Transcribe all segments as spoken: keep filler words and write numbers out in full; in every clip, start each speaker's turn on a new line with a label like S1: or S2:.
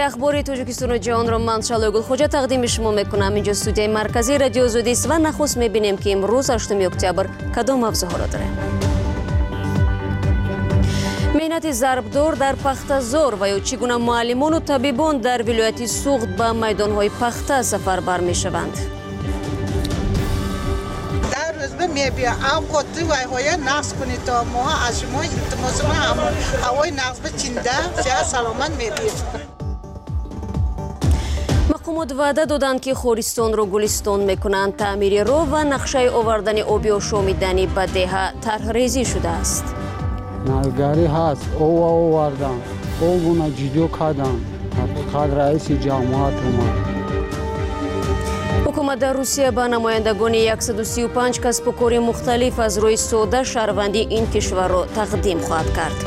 S1: اخبار تاجیکستان و جهان را من شالو گلخوجه تقدیم شما میکنم. اینجا استودیوی مرکزی رادیو آزادی است و نخست میبینیم که امروز هشتم اکتبر کدام موضوعها را داریم. مهنت ضربدار در پخته‌زار و یا چگونه معلمان و طبیبان در ولایت سوخت به میدانهای پخته سفربر میشوند.
S2: میبیا آب خودی وای های نقص کنید تا ما از شما التماس ما همون هوای نقص به چینده سیاه سلامت میبیا.
S1: مقامات وعده دادند که خورستان را گلستان میکنند. تعمیر راه و نقشه آوردن آبی و شامیدنی به ده طرح ریزی شده است.
S3: نلگری هست او آوردن او بونا جیدو کردن خد رئیس جماعت اومد.
S1: حکومت در روسیه به نمایندگان صد و سی و پنج کسب و کار مختلف از روی سوده شهروندی این کشور را تقدیم خواهد کرد.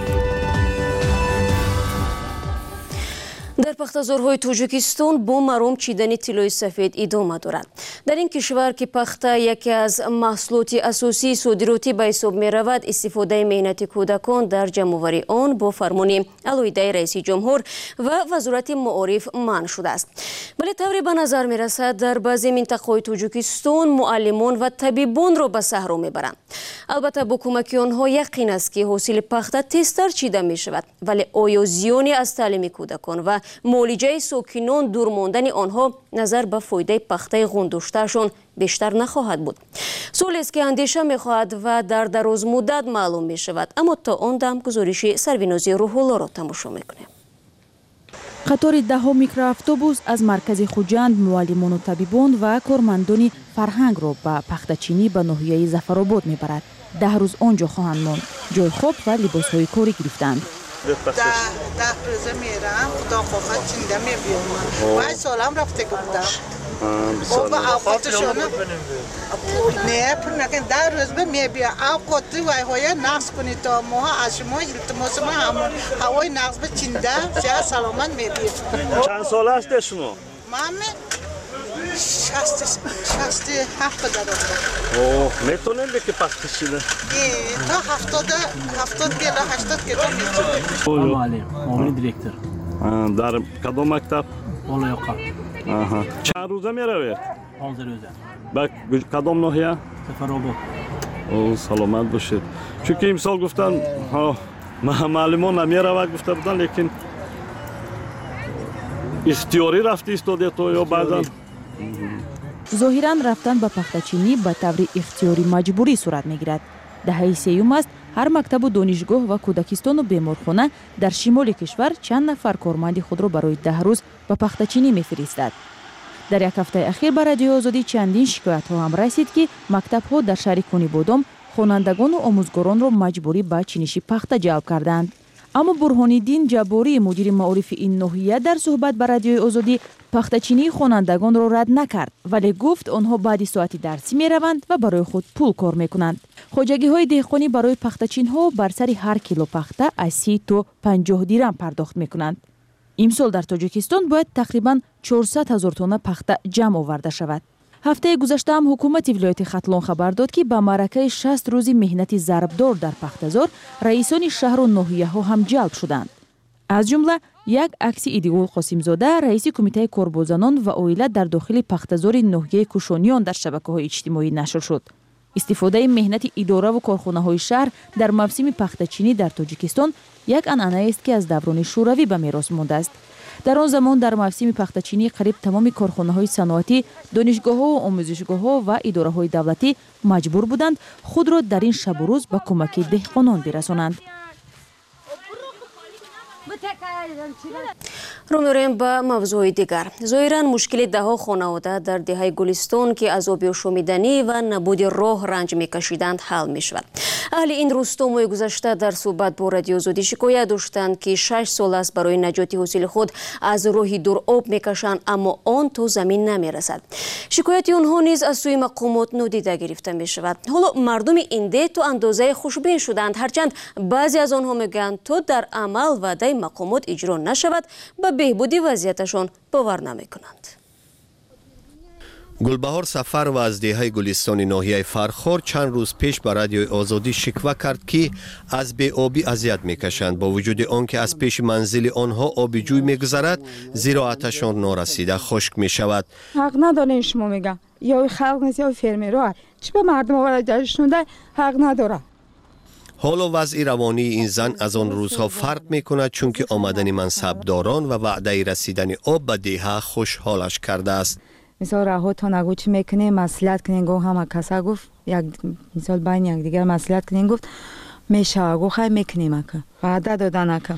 S1: در پخته‌زارهای تاجیکستان با مرام چیدن طلای سفید ادامه دارد. در این کشور که پخته یکی از محصولات اساسی صادراتی به حساب می رود، استفاده مهنت کودکان در جمع‌آوری آن با فرمان علایده رئیس جمهور و وزارت معارف منع شده است. ولی طوری به نظر می رسد در بعضی مناطق تاجیکستان معلمان و طبیبان را به صحرا می برند. البته با کمک آنها یقین است که حاصل پخته تیزتر چیده می شود، ولی آیا زیانی از تعلیم کودکان و معالجه ساکنان دور ماندن آنها نظر به فایده پخته غندوشتهشان بیشتر نخواهد بود؟ سوالی است که اندیشه می خواهد و در دراز مدت معلوم می شود. اما تا آن دم گزارش سروینازی روح‌الله را تماشا میکنیم.
S4: قطار ده میکرواتوبوس از مرکز خوجند معلمان و طبیبان و کارمندان فرهنگ را به پخته‌چینی به ناحیه ظفرآباد میبرد. ده روز آنجا خواهند ماند. جای خواب و لباس‌های کاری گرفتند.
S2: ده ده روزه میرم خدا خواهد چینده میبیام. وای سالم رفته گفتم. او با آفاتشون نه پر نکن ده روز به میبیا آفاتی وای های نقص کنید تا ما از شما التماس ما همون هوای نقص به چینده سیاه سلامت میبیا.
S5: چند سال است شما؟
S2: مامی شست شست هفت دارم.
S5: اوه میتونیم بگی پخته شده؟
S2: تا هفتاد هفتاد کیلو هشتاد کیلو میتونیم.
S6: معلم معاون دیرکتور.
S5: در کدام مکتب؟
S6: بالا یاقا.
S5: آها. چند روزه میروید؟
S6: پانزده روزه.
S5: به کدام ناحیه؟
S6: سفرآباد.
S5: او سلامت باشید. چون که امسال گفتن ها معلمان نمیرود گفته بودن، لیکن اختیاری رفتی استادی تو یا بعداً؟
S4: ظاهراً رفتن به پخته‌چینی به طور اختیاری مجبوری صورت میگیرد. دهه سیوم است هر مکتب و دانشگاه و کودکستان و بیمارخانه در شمال کشور چند نفر کارمند خود را برای ده روز به پخته‌چینی میفرستد. در یک هفته اخیر به رادیو آزادی چندین شکایت ها هم رسید که مکتب ها در شهر کنی بادام خوانندگان و آموزگاران را مجبوری به چینشی پخته جلب کردند. اما برهان‌الدین جباری مدیر معارف این ناحیه در صحبت با رادیو آزادی پخته‌چینی خوانندگان را رد نکرد، ولی گفت آنها بعد ساعتی درسی می روند و برای خود پول کار می کنند. خواجگی های دهقانی برای پخته‌چین ها بر سر هر کیلو پخته از سی تا پنجاه دیرم پرداخت می کنند. امسال در تاجیکستان باید تقریباً چهارصد هزار تن پخته جمع آورده شود. هفته گذشته هم حکومت ولایت ختلان خبر داد که به معرکه شصت روزی مهنت ضربدار در پخته‌زار رئیسان شهر و ناحیه ها هم جلب شدند. از جمله یک عکس ایدئول قاسمزاده رئیس کمیته کاربازانان و عائله در داخل پخته‌زار ناحیه کوشانیان در شبکه‌های اجتماعی نشر شد. استفاده مهنت اداره و کارخانه‌های شهر در موسم پخته‌چینی در تاجیکستان یک عنعنه است که از دوران شوروی به میراث مانده است. در آن زمان در موسم پخته‌چینی قریب تمام کارخانه‌های صنعتی، دانشگاه‌ها و آموزشگاه‌ها و اداره‌های دولتی مجبور بودند خود را در این شب و روز به کمک دهقانان برسانند.
S1: رو می‌ریم به موضوع دیگر. ظاهراً مشکل ده‌ها خانواده در دهه گلستان که از آبی و شامیدنی و نبود راه رنج می‌کشیدند حل می‌شود. اهل این روستا ماه گذشته در صحبت با رادیو آزادی شکایت داشتند که شش سال است برای نجات حاصل خود از راه دور آب می‌کشند، اما آن تو زمین نمی‌رسد. شکایت آنها نیز از سوی مقامات نادیده گرفته می‌شود. حالا مردم این ده تو اندازه خوشبین شدند، هرچند بعضی از آنها میگویند تو در عمل وعده مقامات اجرا نشود به بهبودی وضعیتشان باور نمی‌کنند.
S7: گلبهار سفر و از دهه گلستان ناحیه فرخار چند روز پیش به رادیوی آزادی شکوه کرد که از بی آبی اذیت میکشند با وجود آنکه از پیش منزل آنها آب جوی میگذرد زراعتشان نارسیده خشک میشود.
S8: حق نداره شما میگم یا خلق نیست یا فرمیرا چی به مردم آورده شونده حق نداره.
S7: حال و وضع روانی این زن از آن روزها فرق می کند چون که آمدن منصبداران و وعده رسیدن آب به دهه خوشحالش کرده است.
S8: مثال راه تا نگو چی میکنه مصلحت کنین گو همه کسا گفت یک مثال بین یک دیگر مصلحت کنین گفت میشه گو خیلی میکنیم که وعده دادن که.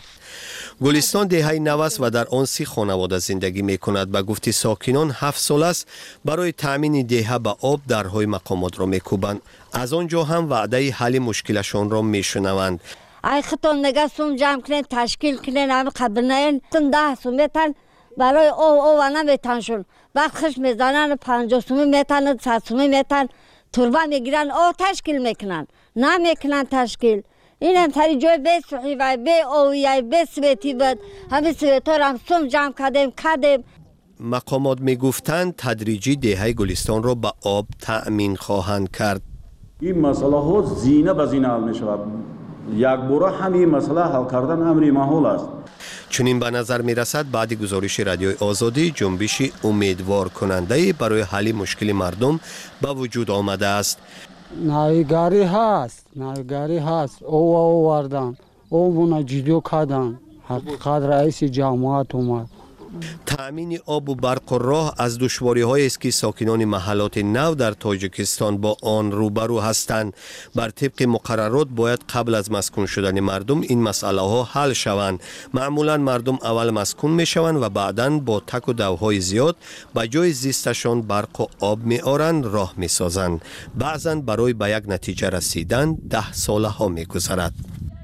S7: گلستان دهه نوست و در آن سی خانواده زندگی می کند. به گفت ساکنان هفت سال است برای تامین دهه به آب درهای مقامات را میکوبند. از آنجا هم وعده حل مشکلشان را میشنوند.
S9: ای خطون نگه سوم جمع کنین تشکیل کنین همه قبل تن ده سوم میتن برای او او و نمیتن شون وقت خش میزنن پنجاه سومی میتن صد سومی میتن تربه میگیرن او تشکیل میکنن نمیکنن تشکیل. این هم تری جای به سوحی و به اویای به سویتی بود همه سویتار هم سوم جمع کردیم کردیم.
S7: مقامات میگفتند تدریجی دهه گلستان را به آب تأمین خواهند کرد.
S10: این مسئله ها زینه به زینه حل می شود. یک باره همین مسئله حل کردن امری محال است.
S7: چنین به نظر می رسد بعد گزارش رادیوی آزادی جنبش امیدوار کننده برای حل مشکل مردم به وجود آمده است.
S3: نایگاری هست نایگاری هست او آوردن او بونا جدو کردن حقیقت رئیس جماعت اومد.
S7: تأمین آب و برق و راه از دشواری هایی است که ساکنان محلات نو در تاجیکستان با آن روبرو هستند. بر طبق مقررات باید قبل از مسکون شدن مردم این مسئله ها حل شوند. معمولا مردم اول مسکون می شوند و بعداً با تک و دوهای زیاد به جای زیستشان برق و آب می آرند راه می سازند. بعضاً برای به یک نتیجه رسیدن ده ساله ها می گذرد.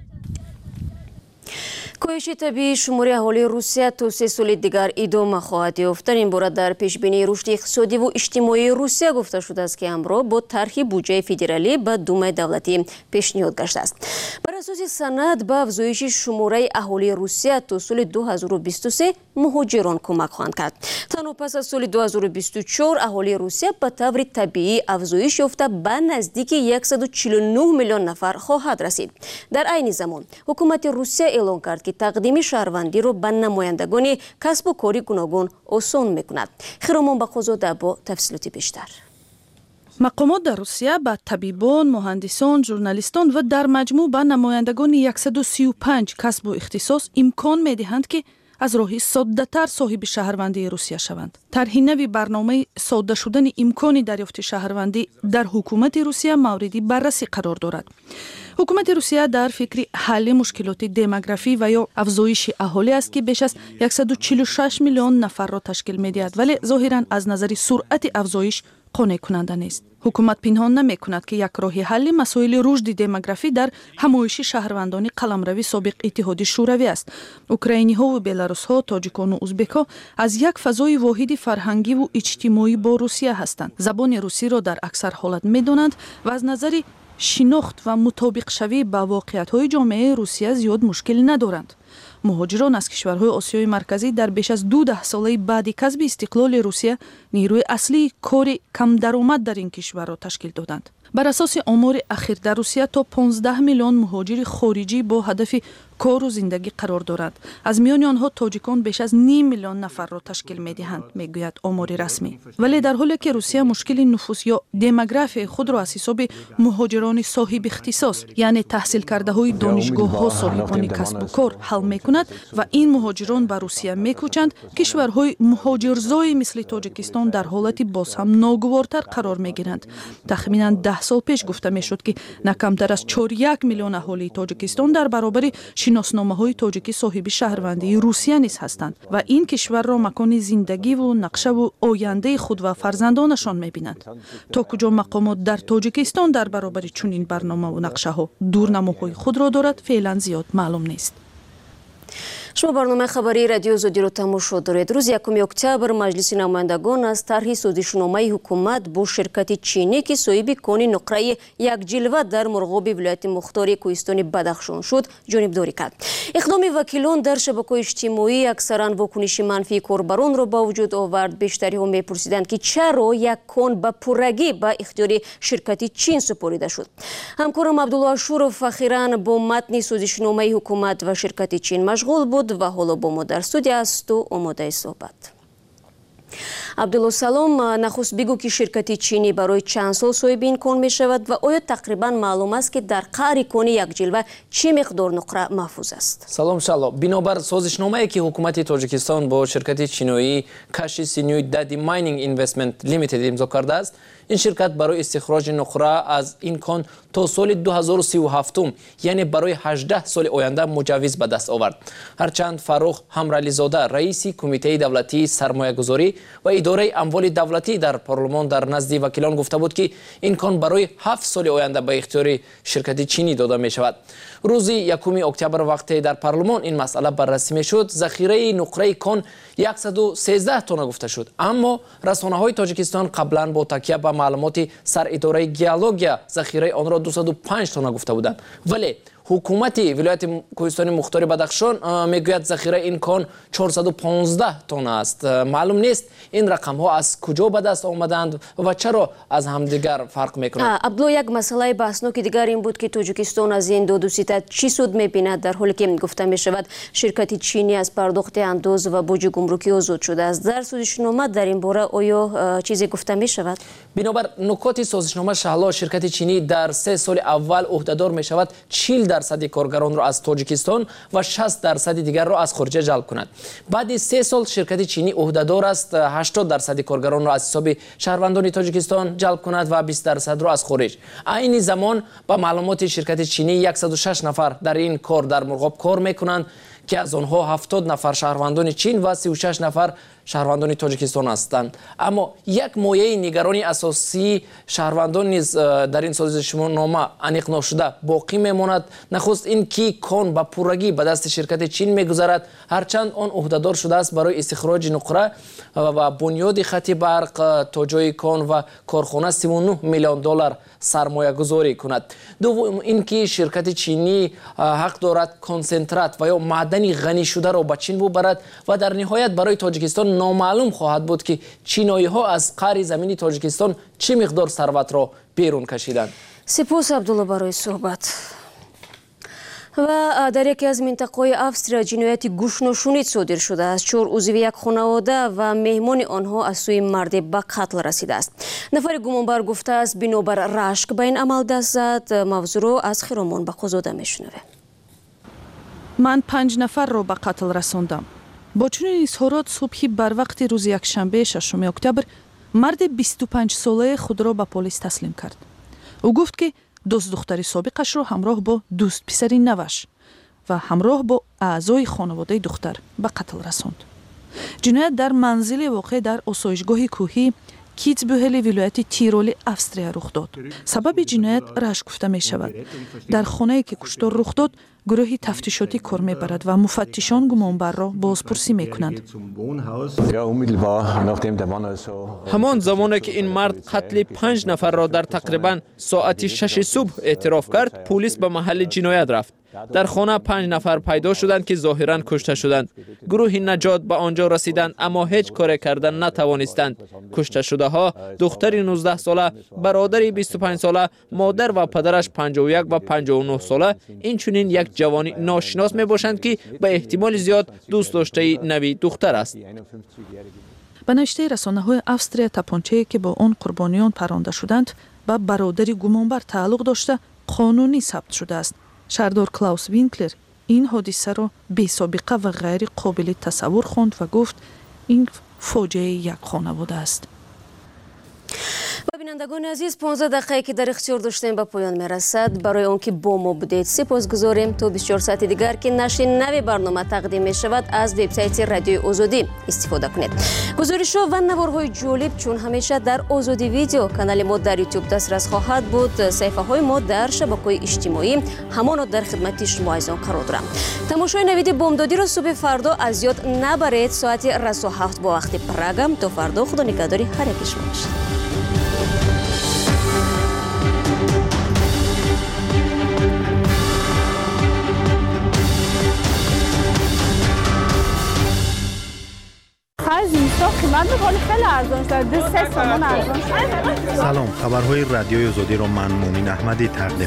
S1: کاهش طبیعی شماری اهالی روسیه تا سه سال دیگر ادامه خواهد یافت. در این باره در پیشبینی رشد اقتصادی و اجتماعی روسیه گفته شده است که همراه با طرح بودجه فدرالی به دومای دولتی پیشنهاد گشته است. بر اساس سند به افزایش شماره اهالی روسیه تا سال دو هزار و بیست و سه مهاجران کمک خواهند کرد. تنها پس از سال دو هزار و بیست و چهار اهالی روسیه به طور طبیعی افزایش یافته به نزدیک صد و چهل و نه میلیون نفر خواهد رسید. در عین زمان حکومت روسیه اعلام کرد که تقدیم شهروندی را به نمایندگان کسب و کاری گوناگون آسان میکند. خیرامان بخوزاده با تفصیلات بیشتر.
S4: مقامات در روسیه به طبیبان، مهندسان، ژورنالیستان و در مجموع به نمایندگان صد و سی و پنج کسب و اختصاص امکان می‌دهند که از راهی ساده‌تر صاحب شهروندی روسیه شوند. طرح نوی برنامه ساده شدن امکان دریافت شهروندی در حکومت روسیه موردی بررسی قرار دارد. حکومت روسیه در فکر حل مشکلات دموگرافی و یا افزایش اهالی است که بیش از صد و چهل و شش میلیون نفر را تشکیل می‌دهد، ولی ظاهراً از نظر سرعت افزایش قانع کننده نیست. حکومت پنهان نمی کند که یک راه حل مسائل رشد دموگرافی در همایش شهروندان قلمروی سابق اتحاد شوروی است. اوکراینی ها و بلاروس ها، تاجیکان و ازبک ها از یک فضای واحد فرهنگی و اجتماعی با روسیه هستند. زبان روسی را در اکثر حالت می دانند و از نظر شناخت و مطابق شوی با واقعیت های جامعه روسیه زیاد مشکل ندارند. مهاجران از کشورهای آسیای مرکزی در بیش از دو ده ساله بعد کسب استقلال روسیه نیروی اصلی کار کم درآمد در این کشور را تشکیل دادند. بر اساس آمار اخیر در روسیه تا پانزده میلیون مهاجر خارجی با هدف کار و زندگی قرار دارند. از میان آنها تاجیکان بیش از نیم میلیون نفر را تشکیل می‌دهند، میگوید آمار رسمی. ولی در حالی که روسیه مشکل نفوس یا دموگرافی خود را از حساب مهاجران صاحب اختصاص یعنی تحصیل کرده های دانشگاه‌ها صاحبان کسب و کار حل می‌کند و این مهاجران به روسیه می‌کوچند، کشورهای مهاجرزای مثل تاجیکستان در حالتی باز هم ناگوارتر قرار می‌گیرند. تخمیناً ده سال پیش گفته می‌شد که نه کمتر از چهار و یک میلیون اهالی تاجیکستان در برابر شناسنامه‌های تاجیکی صاحب شهروندی روسیه نیز هستند و این کشور را مکان زندگی و نقشه و آینده خود و فرزندانشان می‌بینند. تا کجا مقامات در تاجیکستان در برابر چنین برنامه و نقشه ها دورنماهای خود را دارد فعلا زیاد معلوم نیست.
S1: شما برنامه خبری رادیو زودی رو تماشا دارید. روز یکم اکتبر مجلس نمایندگان از طرح سازشنامه حکومت با شرکت چینی که صاحب کون نقره یک جلوه در مرغوب ولایت مختار کوهستان بدخشان شد جانبداری کرد. اقدام وکیلان در شبکه‌های اجتماعی اکثرا واکنش منفی کاربران را با وجود آورد. بیشتری ها میپرسیدند که چرا یک کون به پرگی به اختیار شرکت چین سپرده شد. همکارم عبدالله شورف اخیراً با متن سازشنامه حکومت و شرکت چین مشغول بود و حالا با ما در استودیو است و آماده صحبت. عبدالله سلام، نخست بگو که شرکت چینی برای چند سال صاحب این کون می شود و آیا تقریبا معلوم است که در قعر کون یک جلوه چه مقدار نقره محفوظ است؟
S11: سلام شلا. بنابر سازشنامه‌ای که حکومت تاجیکستان با شرکت چینی کاشی سینیوی دادی ماینینگ اینوستمنت لیمیتد امضا کرده است، این شرکت برای استخراج نقره از این کان تا سال دو هزار و سی و هفت یعنی برای هجده سال آینده مجوز به دست آورد. هرچند فاروق همرالی زاده رئیس کمیته دولتی سرمایه گذاری و اداره اموال دولتی در پارلمان در نزد وکیلان گفته بود که این کان برای هفت سال آینده به اختیار شرکت چینی داده می شود. روز یکم اکتبر وقتی در پارلمان این مسئله بررسی می شد، ذخیره نقره کان صد و سیزده تن گفته شد، اما رسانه های تاجیکستان قبلا با تکیه به معلومات سر اداره گیولوژیا ذخیره آن را دویست و پنج تن گفته بودند. ولی حکومت ولایت کوهستان مختار بدخشان میگوید ذخیره این کان چهارصد و پانزده تن است. معلوم نیست این رقم ها از کجا به دست آمدند و چرا از همدیگر فرق میکنند.
S1: عبدالله، یک مسئله بحثناک دیگر این بود که تاجیکستان از این دو دوسیت چی سود میبیند در حالی که گفته میشود شرکت چینی از پرداخت انداز و بوج گمرکی آزاد شده است. در سازشنامه در این باره آیا چیزی گفته میشود؟
S11: بنابر نکات سازشنامه شهلا، شرکت چینی در سه سال اول عهدهدار میشود چهل درصد کارگران را از تاجیکستان و شصت درصد دیگر را از خارج جلب کند. بعد سه سال شرکت چینی عهدهدار است هشتاد درصد کارگران را از حساب شهروندان تاجیکستان جلب کند و بیست درصد را از خارج. عین زمان با معلومات شرکت چینی صد و شش نفر در این کار در مرغاب کار میکنند که از آنها هفتاد نفر شهروندان چین و سی و شش نفر شهروندان تاجیکستان هستند. اما یک مایه نگرانی اساسی شهروندان نیز در این سازشنامه انیق نشده باقی میماند. نخست این که کان با پرگی به دست شرکت چین میگذرد، هرچند آن عهدهدار شده است برای استخراج نقره و بنیاد خط برق تا جای کان و کارخانه سی و نه میلیون دلار سرمایه گذاری کند. دوم این که شرکت چینی حق دارد کنسنترات و یا معدنی غنی شده را به چین ببرد و در نهایت برای تاجیکستان نامعلوم خواهد بود که چینایی ها از قعر زمین تاجیکستان چه مقدار ثروت را بیرون کشیدند.
S1: سپاس عبدالله برای صحبت. و در یکی از منطقه‌های افسریا جنایت گوش‌نشونی صادر شده است. چهار عضو یک خانواده و مهمان آنها از سوی مرد به قتل رسیده است. نفر گمانبر گفته است بنابر رشک به این عمل دست زد. موضوع را از خرامان بقازاده میشنویم.
S4: من پنج نفر را به قتل رساندم. با چنین اظهارات صبحی بر وقت روز یکشنبه ششم اکتبر مرد بیست و پنج ساله خود را به پلیس تسلیم کرد. او گفت که دوست دختری سابقش را همراه با دوست پسری نوش و همراه با اعضای خانواده دختر به قتل رساند. جنایت در منزل واقع در آسایشگاه کوهی کیتسبوهل ولایت تیرول افسریا رخ داد. سبب جنایت رشک گفته می شود. در خانه‌ای که کشتار رخ داد گروهی تفتیشاتی کار میبرد و مفتشان گمانبر را بازپرسی میکنند.
S12: همان زمانی که این مرد قتل پنج نفر را در تقریبا ساعت شش صبح اعتراف کرد، پلیس به محل جنایت رفت. در خانه پنج نفر پیدا شدند که ظاهرا کشته شدند. گروه نجات به آنجا رسیدند اما هیچ کاری کردن نتوانستند. کشته شده ها دختری نوزده ساله، برادری بیست و پنج ساله، مادر و پدرش پنجاه و یک و پنجاه و نه ساله، اینچنین یک جوانی ناشناس می باشند که به احتمال زیاد دوست داشته نوی دختر است.
S4: به نوشته رسانه‌های افسریا تپانچه‌ای که با آن قربانیان پرانده شدند به برادری گمانبر تعلق داشته قانونی ثبت شده است. شهردار کلاوس وینکلر این حادثه را بی سابقه و غیر قابل تصور خواند و گفت این فاجعه یک خانواده است.
S1: بینندگان عزیز، پانزده دقیقه که در اختیار داشتیم به پایان میرسد. برای اون که با ما بودید سپاسگزاریم. تا بیست و چهار ساعت دیگر که نشر نوی برنامه تقدیم می شود از وبسایت رادیوی آزادی استفاده کنید. گزارش و نوارهای جالب چون همیشه در آزادی ویدیو کانال ما در یوتیوب دسترس خواهد بود. صفحه های ما در شبکه‌های اجتماعی همانا در خدمت شما عزیزان قرار دارم. تماشای نوید بامدادی را صبح فردا از یاد نبرید. ساعت رس و هفت با وقت پراگم. تا فردا خدا نگهداری هر یک شما باشید.
S13: سلام، خبرهای رادیوی آزادی را من مومن احمدی تقدیم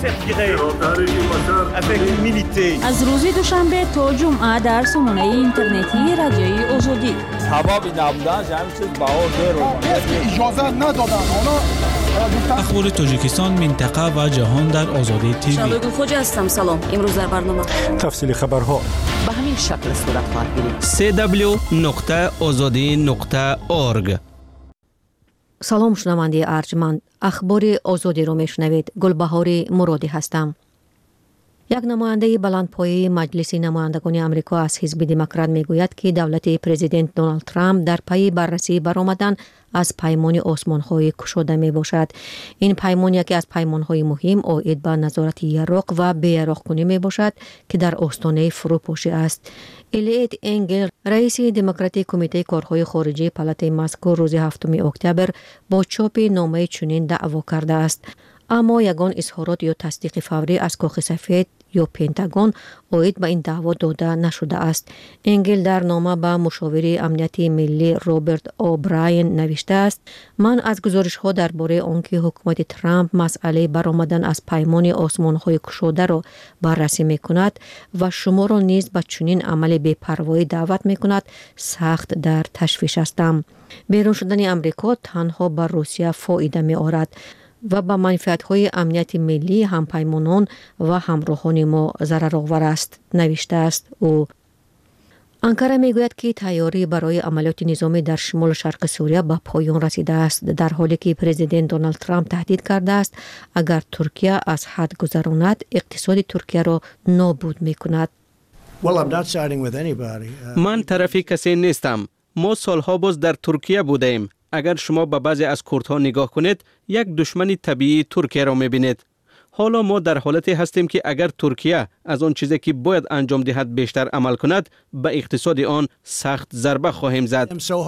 S13: می‌کنم.
S4: از روز دوشنبه تا جمعه در سامانه اینترنتی رادیوی آزادی.
S14: سبب نبودن همین چیز بهار رو اجازه ندادن.
S15: اخبار تاجیکستان، منطقه و جهان در آزادی تیوی.
S1: شادو خوجا هستم. سلام. امروز در برنامه
S13: تفصیل خبرها
S11: به همین شکل صورت خواهد گرفت.
S15: سه دبلیو نقطه آزادی نقطه اورگ.
S16: سلام شنونده ارجمند، اخبار آزادی رو میشنوید. گلبهار مرادی هستم. یک نماینده بلندپایه مجلس نمایندگان آمریکا از حزب دموکرات میگوید که دولت پرزیدنت دونالد ترامپ در پی بررسی برآمدن از پیمان آسمان‌های گشوده میباشد. این پیمان یکی از پیمان‌های مهم عاید به نظارت یراق و بی‌یراق‌کنی میباشد که در آستانه فروپاشی است. الیت انگل، رئیس دموکراتی کمیته کارهای خارجی پالات مسکو، روز هفتم اکتبر با چاپ نامه چنین دعوا کرده است. اما یگان اظهارات یا تصدیق فوری از کاخ سفید یا پنتاگون عاید به این دعوا داده نشده است. انگل در نامه به مشاور امنیتی ملی رابرت اوبراین نوشته است: من از گزارش‌ها درباره آنکه حکومت ترامپ مسئله برآمدن از پیمان آسمان‌های گشوده را بررسی می‌کند و شما را نیز به چنین عمل بی‌پروایی دعوت می‌کند سخت در تشویش هستم. بیرون شدن آمریکا تنها بر روسیه فایده می‌آورد و با منفعت‌های امنیت ملی همپیمانان و همراهان ما ضررآور است، نوشته است او. انکره میگوید که تیاری برای عملیات نظامی در شمال شرق سوریه به پایان رسیده است، در حالی که پرزیدنت دونالد ترامپ تهدید کرده است اگر ترکیه از حد گذراند اقتصاد ترکیه را نابود میکند.
S15: من طرف کسی نیستم. ما سالها باز در ترکیه بودیم. اگر شما به بعضی از کردها نگاه کنید، یک دشمن طبیعی ترکیه را می‌بینید. حالا ما در حالتی هستیم که اگر ترکیه از آن چیزی که باید انجام دهد بیشتر عمل کند، به اقتصاد آن سخت ضربه خواهیم زد.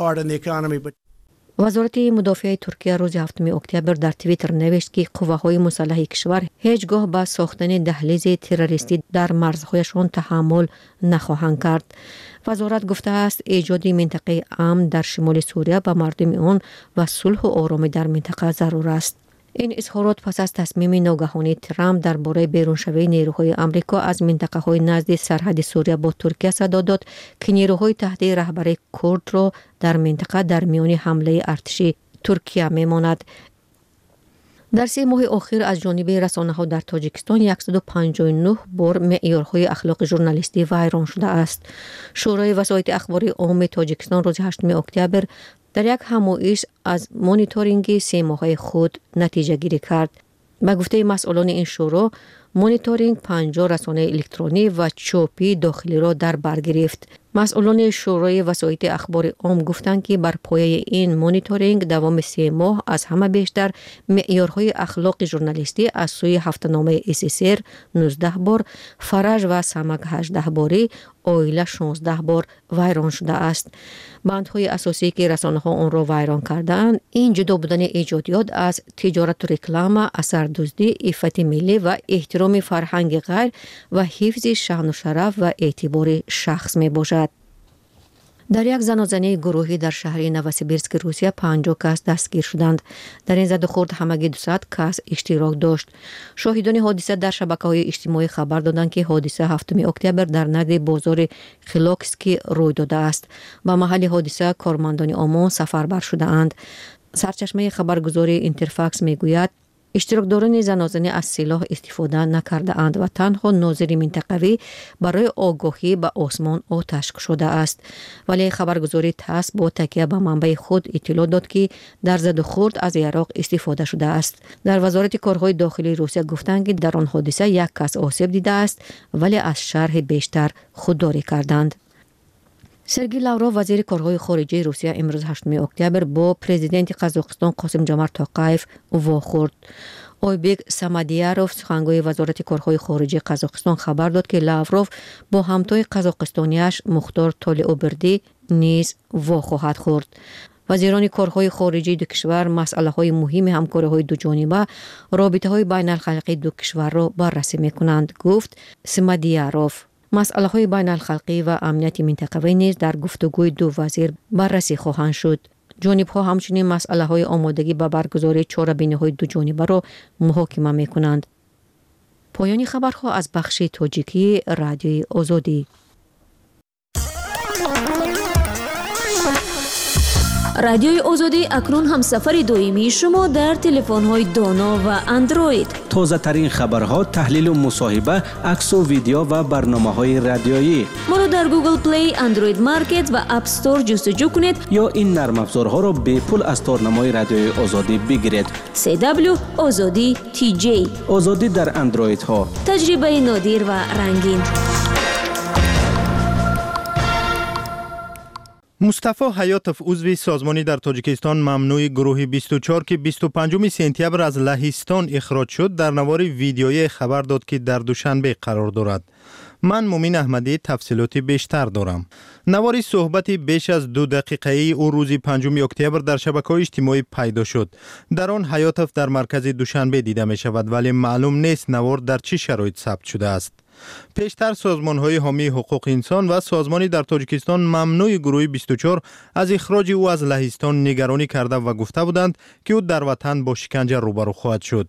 S16: وزارت مدافع ترکیه روز هفتم اکتبر در توییتر نوشت که قوه‌های مسلح کشور هیچگاه به ساختن دهلیز تروریستی در مرزهایشان تحمل نخواهند کرد. وزارت گفته است ایجاد منطقه امن در شمال سوریه به مردم آن و صلح و آرامی در منطقه ضرور است. این اظهارات پس از تصمیم ناگهانی ترامپ درباره بیرونشوی نیروهای آمریکا از منطقه‌های نزد سرحد سوریه با ترکیه صدا داد که نیروهای تحت رهبری کرد را در منطقه در میان حمله ارتشی ترکیه میماند. در سه ماه اخیر از جانب رسانه‌ها در تاجیکستان صد و پنجاه و نه بار معیارهای اخلاق ژورنالیستی ویران شده است. شورای وسایط اخباری عام تاجیکستان روز هشتم اکتبر در یک همایش از مانیتورینگ سه ماهه خود نتیجه گیری کرد. به گفته مسئولان این شورا، مانیتورینگ پنجاه رسانه الکترونی و چاپی داخلی را در بر گرفت. مسئولان شورای وسایط اخبار عام گفتند که بر پایه این مانیتورینگ دوام سه ماه از همه بیشتر معیارهای اخلاق ژورنالیستی از سوی هفته‌نامه اسیسر نوزده بار، فرج و سمک هجده باری، آیله شانزده بار ویران شده است. بندهای اساسی که رسانه‌ها آن را ویران کردند این جدا بودن ایجادیات از تجارت و رکلام، اثردزدی، عفت ملی و احترام فرهنگ غیر و حفظ شأن و شرف و اعتبار شخص می باشد. در یک زنازنه گروهی در شهر نوسیبیرسک روسیه پنجاه کس دستگیر شدند. در این زد و خورد همگی دویست کس اشتراک داشت. شاهدان حادثه در شبکه‌های اجتماعی خبر دادند که حادثه هفتم اکتبر در نزد بازار خلاکسکی روی داده است. به محل حادثه کارمندان عمان سفربر شده اند. سرچشمه خبرگزاری اینترفاکس میگوید اشتراکداران زنازنی از سلاح استفاده نکرده اند و تنها ناظر منطقوی برای آگاهی به آسمان آتش شده است. ولی خبرگزاری تاس با تکیه به منبع خود اطلاع داد که در زد و خورد از عراق استفاده شده است. در وزارت کارهای داخلی روسیه گفتند که در آن حادثه یک کس آسیب دیده است ولی از شرح بیشتر خودداری کردند. سرگئی لاوروف وزیر کارهای خارجه روسیه امروز هشتم اکتبر با پرزیدنت قزاقستان قاسم جمال توقایف واخورد. اویبک سامادیاروف سخنگوی وزارت کارهای خارجه قزاقستان خبر داد که لاوروف با همتای قزاقستانیش مختار طالع‌بردی نیز واخواهد خورد. وزیران کارهای خارجه دو کشور مسائل‌های مهم همکاری‌های دو جانبه، رابطه‌های بین‌الخلیقی دو کشور را بررسی می‌کنند، گفت سامادیاروف. مسائل‌های بین‌الخلیقی و امنیت منطقوی نیز در گفتگوی دو وزیر بررسی خواهند شد. جانب‌ها همچنین مسائل‌های آمادگی به برگزاری چهاربینی‌های دو جانبه را محاکمه می‌کنند. پایان خبرها از بخش تاجیکی رادیوی آزادی.
S1: رادیوی آزادی اکنون هم سفر دویمی شما در تلفن‌های دانا و اندروید.
S15: تازه ترین خبرها، تحلیل و مصاحبه، عکس و ویدیو و برنامه‌های رادیویی.
S1: ما را در گوگل پلی، اندروید مارکت و اپ استور جستجو کنید
S15: یا این نرم افزارها را به پول از تارنمای رادیوی آزادی بگیرید.
S1: سی دبلیو آزادی تی جی.
S15: آزادی در اندروید ها.
S1: تجربه نادر و رنگین.
S13: مصطفی حیاتوف عضو سازمانی در تاجیکستان ممنوع گروه بیست و چهار که بیست و پنجم سپتامبر از لهستان اخراج شد در نوار ویدیویی خبر داد که در دوشنبه قرار دارد. من مومین احمدی تفصیلاتی بیشتر دارم. نواری صحبت بیش از دو دقیقه‌ای او روز پنجم اکتبر در شبکه‌های اجتماعی پیدا شد. در آن حیاتوف در مرکز دوشنبه دیده می شود ولی معلوم نیست نوار در چه شرایط ثبت شده است. پیشتر سازمان‌های حامی حقوق انسان و سازمانی در تاجیکستان ممنوع گروه بیست و چهار از اخراج او از لهستان نگرانی کرده و گفته بودند که او در وطن با شکنجه روبرو خواهد شد.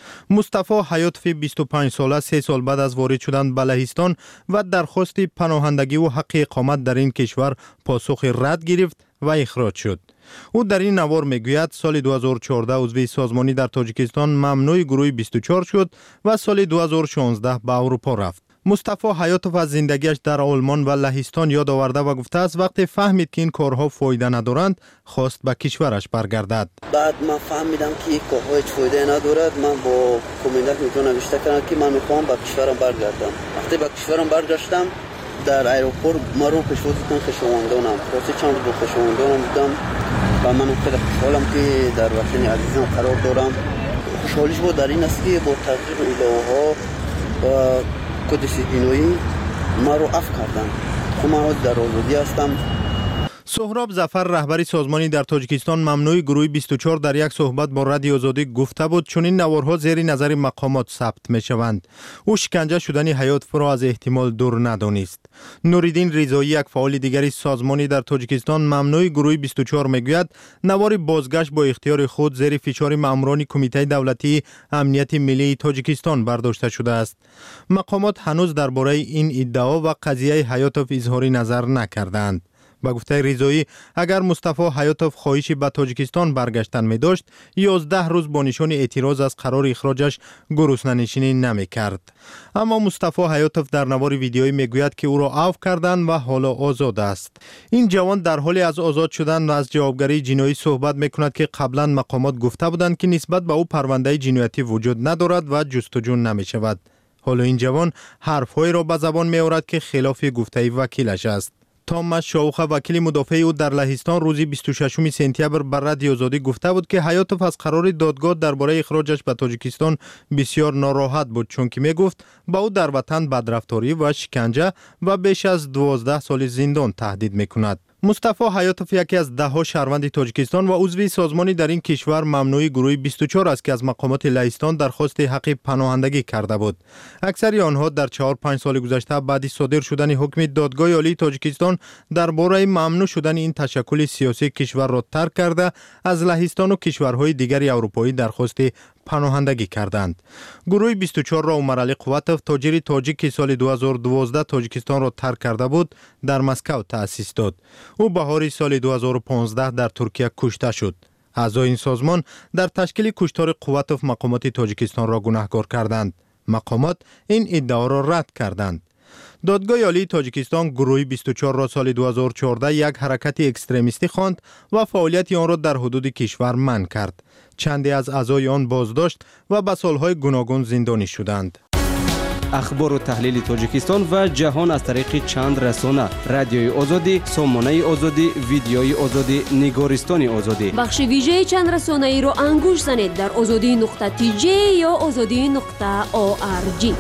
S13: مصطفی حیاتوف بیست و پنج ساله سه سال بعد از وارد شدن به لهستان و درخواست پناهندگی و حق اقامت در این کشور پاسخ رد گرفت و اخراج شد. او در این نوار میگوید سال دو هزار و چهارده عضو سازمانی در تاجیکستان ممنوع گروه بیست و چهار شد و سال دو هزار و شانزده به اروپا رفت. مصطفی حیاتوف از زندگیش در آلمان و لهستان یاد آورده و گفته است وقتی فهمید که این کارها فایده ندارند خواست به کشورش برگردد.
S17: بعد من فهمیدم که این کارها هیچ فایده ندارد. من با کمیندک میتونم نوشته کردم که من میخوام به کشورم برگردم. وقتی به کشورم برگشتم در ایروپورت ما رو پشوازتون خشواندانم راستی چند رو خشواندانم بودم و من خیلی خوشحالم که در وطن عزیزم قرار دارم. خوشحالیش بود در این است که با تغییر الگوها و کد سیدینویی ما رو عفو کردن. خب من در آزادی هستم.
S13: سهراب ظفر رهبر سازمانی در تاجیکستان ممنوع گروه بیست و چهار در یک صحبت با رادیو آزادی گفته بود چون این نوارها زیر نظر مقامات ثبت می شوند. او شکنجه شدن حیاتوف را از احتمال دور ندانست. نوریدین رضایی یک فعال دیگری سازمانی در تاجیکستان ممنوع گروه بیست و چهار میگوید نوار بازگشت با اختیار خود زیر فشار ماموران کمیته دولتی امنیت ملی تاجیکستان برداشته شده است. مقامات هنوز درباره این ادعا و قضیه حیاتوف اظهار نظر نکردند. با گفته رضایی اگر مصطفی حیاتوف خواهشی به تاجیکستان برگشتن می داشت یازده روز با نشان اعتراض از قرار اخراجش گرسنه‌نشینی نمی کرد. اما مصطفی حیاتوف در نوار ویدیویی می گوید که او را عفو کردند و حالا آزاد است. این جوان در حال از آزاد شدن و از جوابگری جنایی صحبت می کند که قبلا مقامات گفته بودند که نسبت به او پرونده جنایتی وجود ندارد و جستجو نمی شود. حالا این جوان حرف‌هایی را به زبان می آورد که خلاف گفته وکیلش است. تامش شاوخه وکیل مدافع او در لهستان روز بیست و ششم سپتامبر بر رادیو آزادی گفته بود که حیاتوف از قرار دادگاه درباره اخراجش به تاجیکستان بسیار ناراحت بود چون که می گفت با او در وطن بدرفتاری و شکنجه و بیش از دوازده سال زندان تهدید می کند. مصطفی حیاتوف یکی از ده ها شهروند تاجیکستان و عضو سازمانی در این کشور ممنوع گروه بیست و چهار است که از مقامات لهستان درخواست حق پناهندگی کرده بود. اکثر آنها در چهار پنج سال گذشته بعد صادر شدن حکم دادگاه عالی تاجیکستان درباره ممنوع شدن این تشکل سیاسی کشور را ترک کرده از لهستان و کشورهای دیگر اروپایی درخواست پناهندگی کردند. گروه بیست و چهار را عمر علی قوتوف تاجر تاجیک که سال دو هزار و دوازده تاجیکستان را ترک کرده بود در مسکو تأسیس داد. او بهار سال دو هزار و پانزده در ترکیه کشته شد. اعضای این سازمان در تشکیل کشتار قوت و مقامات تاجیکستان را گناهکار کردند. مقامات این ادعا را رد کردند. دادگاه عالی تاجیکستان گروه بیست و چهار را سال دو هزار و چهارده یک حرکت اکستریمیستی خواند و فعالیت آن را در حدود کشور منع کرد. چندی از اعضای آن بازداشت و به سالهای گوناگون زندانی شدند.
S15: اخبار و تحلیل تاجیکستان و جهان از طریق چند رسانه: رادیوی آزادی، سامانه آزادی، ویدیوی آزادی، نگارستان آزادی.
S1: بخش ویژه چند رسانه ای را انگوش زنید در آزادی نقطه تی جی یا آزادی نقطه او آر جی.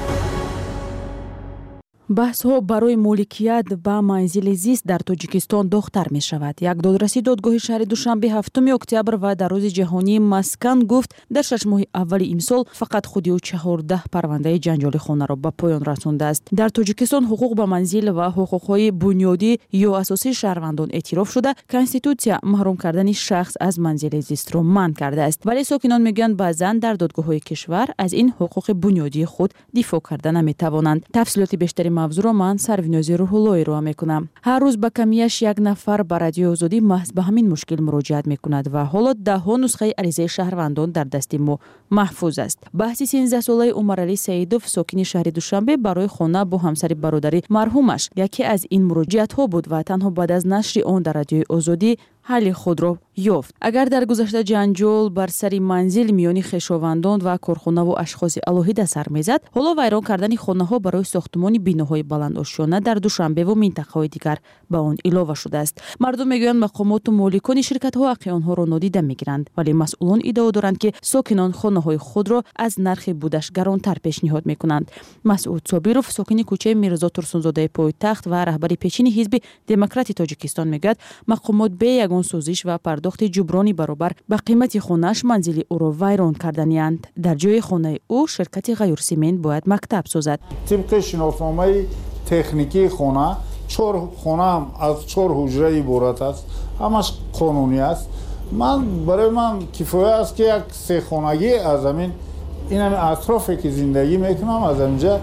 S4: بحث ها برای مالکیت به منزل زیست در تاجیکستان داغ‌تر می شود. یک دادرسی دادگاه شهر دوشنبه هفتم اکتبر و در روز جهانی مسکن گفت در شش ماه اول امسال فقط خودی و چهارده پرونده جنجال خانه را به پایان رسانده است. در تاجیکستان حقوق به منزل و حقوق‌های بنیادی یا اساسی شهروندان اعتراف شده. کنستیتوسیا محروم کردن شخص از منزل زیست را منع کرده است. ولی ساکنان میگویند بعضن در دادگاه‌های کشور از این حقوق بنیادی خود دفاع کردن نمی‌توانند. تفصیلات بیشتری موضوع را من سروینازی روح‌اللهی رو میکنم. هر روز با کمیش یک نفر به رادیو آزادی محض به همین مشکل مراجعت میکند و حالا ده ها نسخه عریضه شهروندان در دست ما محفوظ است. بحث سیزده ساله عمرعلی سیدوف ساکن شهر دوشنبه برای خانه با همسر برادری مرحومش یکی از این مراجعت ها بود و تنها بعد از نشر آن در رادیو آزادی حل خود را یافت. اگر در گذشته جنجال بر سر منزل میان خویشاوندان و کارخانه و اشخاص الهیده سر میزد، حالا ویران کردن خانه ها برای ساختمان بیناهای بلند آشیانه در دوشنبه و منطقه‌های دیگر به آن اضافه شده است. مردم میگویند مقامات و مالکان شرکت ها حق آنها را نادیده میگیرند، ولی مسئولان ادعا دارند که ساکنان خانه های خود را از نرخ بودش گرانتر پیشنهاد میکنند. مسعود صابیروف ساکن کوچه میرزا ترسونزاده پایتخت و رهبر پیشین حزب دموکرات تاجیکستان میگوید مقامات به یگان سازش و پرداخت جبرانی برابر به قیمت خانه‌اش منزل او را ویران کردنی‌اند. در جای خانه او شرکت غیور سیمنت باید مکتب سازد.
S18: طبق شناسنامه تکنیکی خانه، چهار خانه هم از چهار حجره عبارت است. همش قانونی است. من برای من کفایه است که یک سه خانگی از همین این همین اطرافی که زندگی میکنم از اینجا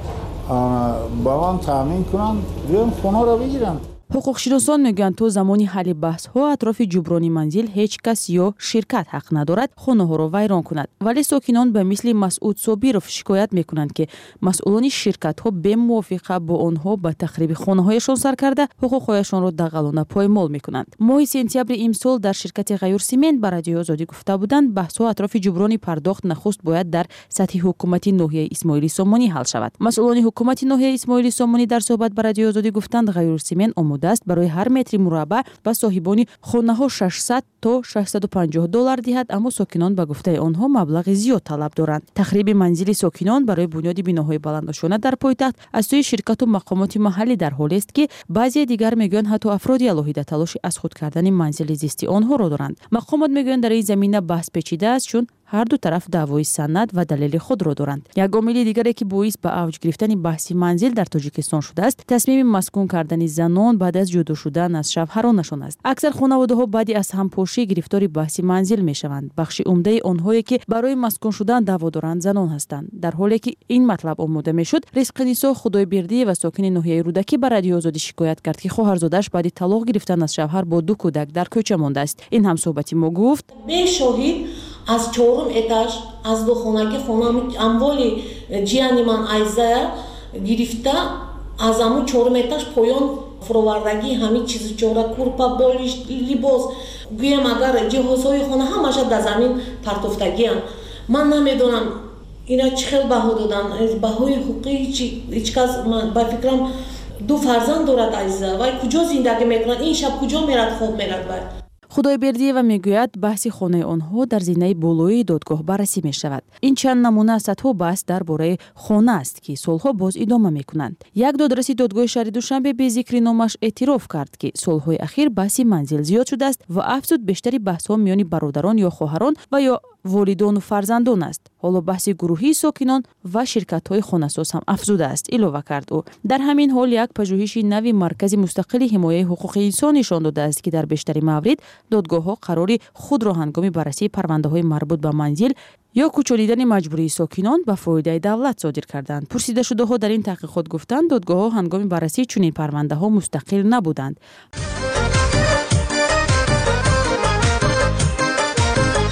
S18: با من تامین کنن بیان خانه را بگیرن.
S4: حقوقشناسان میگویند تا زمانی حل بحث ها اطراف جبرانی منزل هیچ کس یا شرکت حق ندارد خانه ها را ویران کند. ولی ساکنان به مثل مسعود صابیروف شکایت میکنند که مسئولان شرکت ها به موافقه با آنها به تخریب خانه هایشان سر کرده حقوقهایشان را دغلانه پایمال میکنند. ماه سپتامبر امسال در شرکت غیور سیمنت بر رادیو آزادی گفته بودند بحث ها اطراف جبرانی پرداخت نخست باید در سطح حکومت ناحیه اسماعیلی سامانی حل شود. مسئولان حکومت ناحیه اسماعیلی سامانی در صحبت بر رادیو آزادی گفتند غیور سیمنت دست برای هر متر مربع به صاحبان خانه ها ششصد تا ششصد و پنجاه دلار دهد، اما ساکنان به گفته آنها مبلغ زیاد طلب دارند. تخریب منزل ساکنان برای بنیاد بیناهای بلندآشانه در پایتخت از سوی شرکت و مقامات محلی در حالی است که بعضی دیگر میگویند حتی افراد الهیده تلاش از خود کردن منزل زیستی آنها را دارند. مقامات میگویند در این زمینه بحث پیچیده است چون هر دو طرف دعوای سند و دلیل خود را دارند. یک عامل دیگری که باعث به اوج گرفتن بحث منزل در تاجیکستان شده است تصمیم مسکون کردن زنان بعد از جدا شدن از شوهرانشان است. اکثر خانواده‌ها بعد از همپاشی گرفتار بحث منزل میشوند. بخش عمده آنهایی که برای مسکون شدن دعوا دارند زنان هستند. در حالی که این مطلب آماده میشد، رزق نیسا خدایبردی و ساکن ناحیه رودکی بر رادیو آزادی شکایت کرد که خواهرزادش بعد طلاق گرفتن از شوهر با دو کودک در کوچه مانده است. این هم صحبتی ما گفت
S19: به شاهد از چهارم اتاج از دو خانگی خانم اموالی جیانی من ایزا گرفته از همون چهارم اتاج پایان فروردگی همین چیز چهارا کورپا بالش لباس گویم اگر جهازهای خانه همش در زمین پرتافتگی هم. من نمیدونم اینا چه خیلی بها دادن بهای حقوقی هیچ کس من با فکرم دو فرزند دارد ایزا و کجا زندگی میکنند این شب کجا میرد خواب میرد باید.
S4: خدایبردی‌یوا میگوید بحث خانه آنها در زینه بالای دادگاه بررسی می شود. این چند نمونه از صدها بحث درباره خانه است که سالها باز ادامه میکنند. یک دادرسی دادگاه شهر دوشنبه به ذکر نامش اعتراف کرد که سالهای اخیر بحث منزل زیاد شده است و افزود بیشتری بحث‌ها میان برادران یا خواهران و یا والدان و فرزندان است. حالا بحث گروهی ساکنان و شرکت‌های خانه‌ساز هم افزوده است. اضافه کرد او. در همین حال یک پژوهش نوی مرکز مستقل حمایت حقوق انسان نشان داده است که در بیشتر موارد دادگاه‌ها قرار خود را هنگام بررسی پرونده‌های مربوط به منزل یا کوچالیدن مجبوری ساکنان به فایده دولت صادر کردند. پرسیده شده‌ها در این تحقیقات گفتند دادگاه‌ها هنگام بررسی چنین پرونده‌ها مستقل نبودند.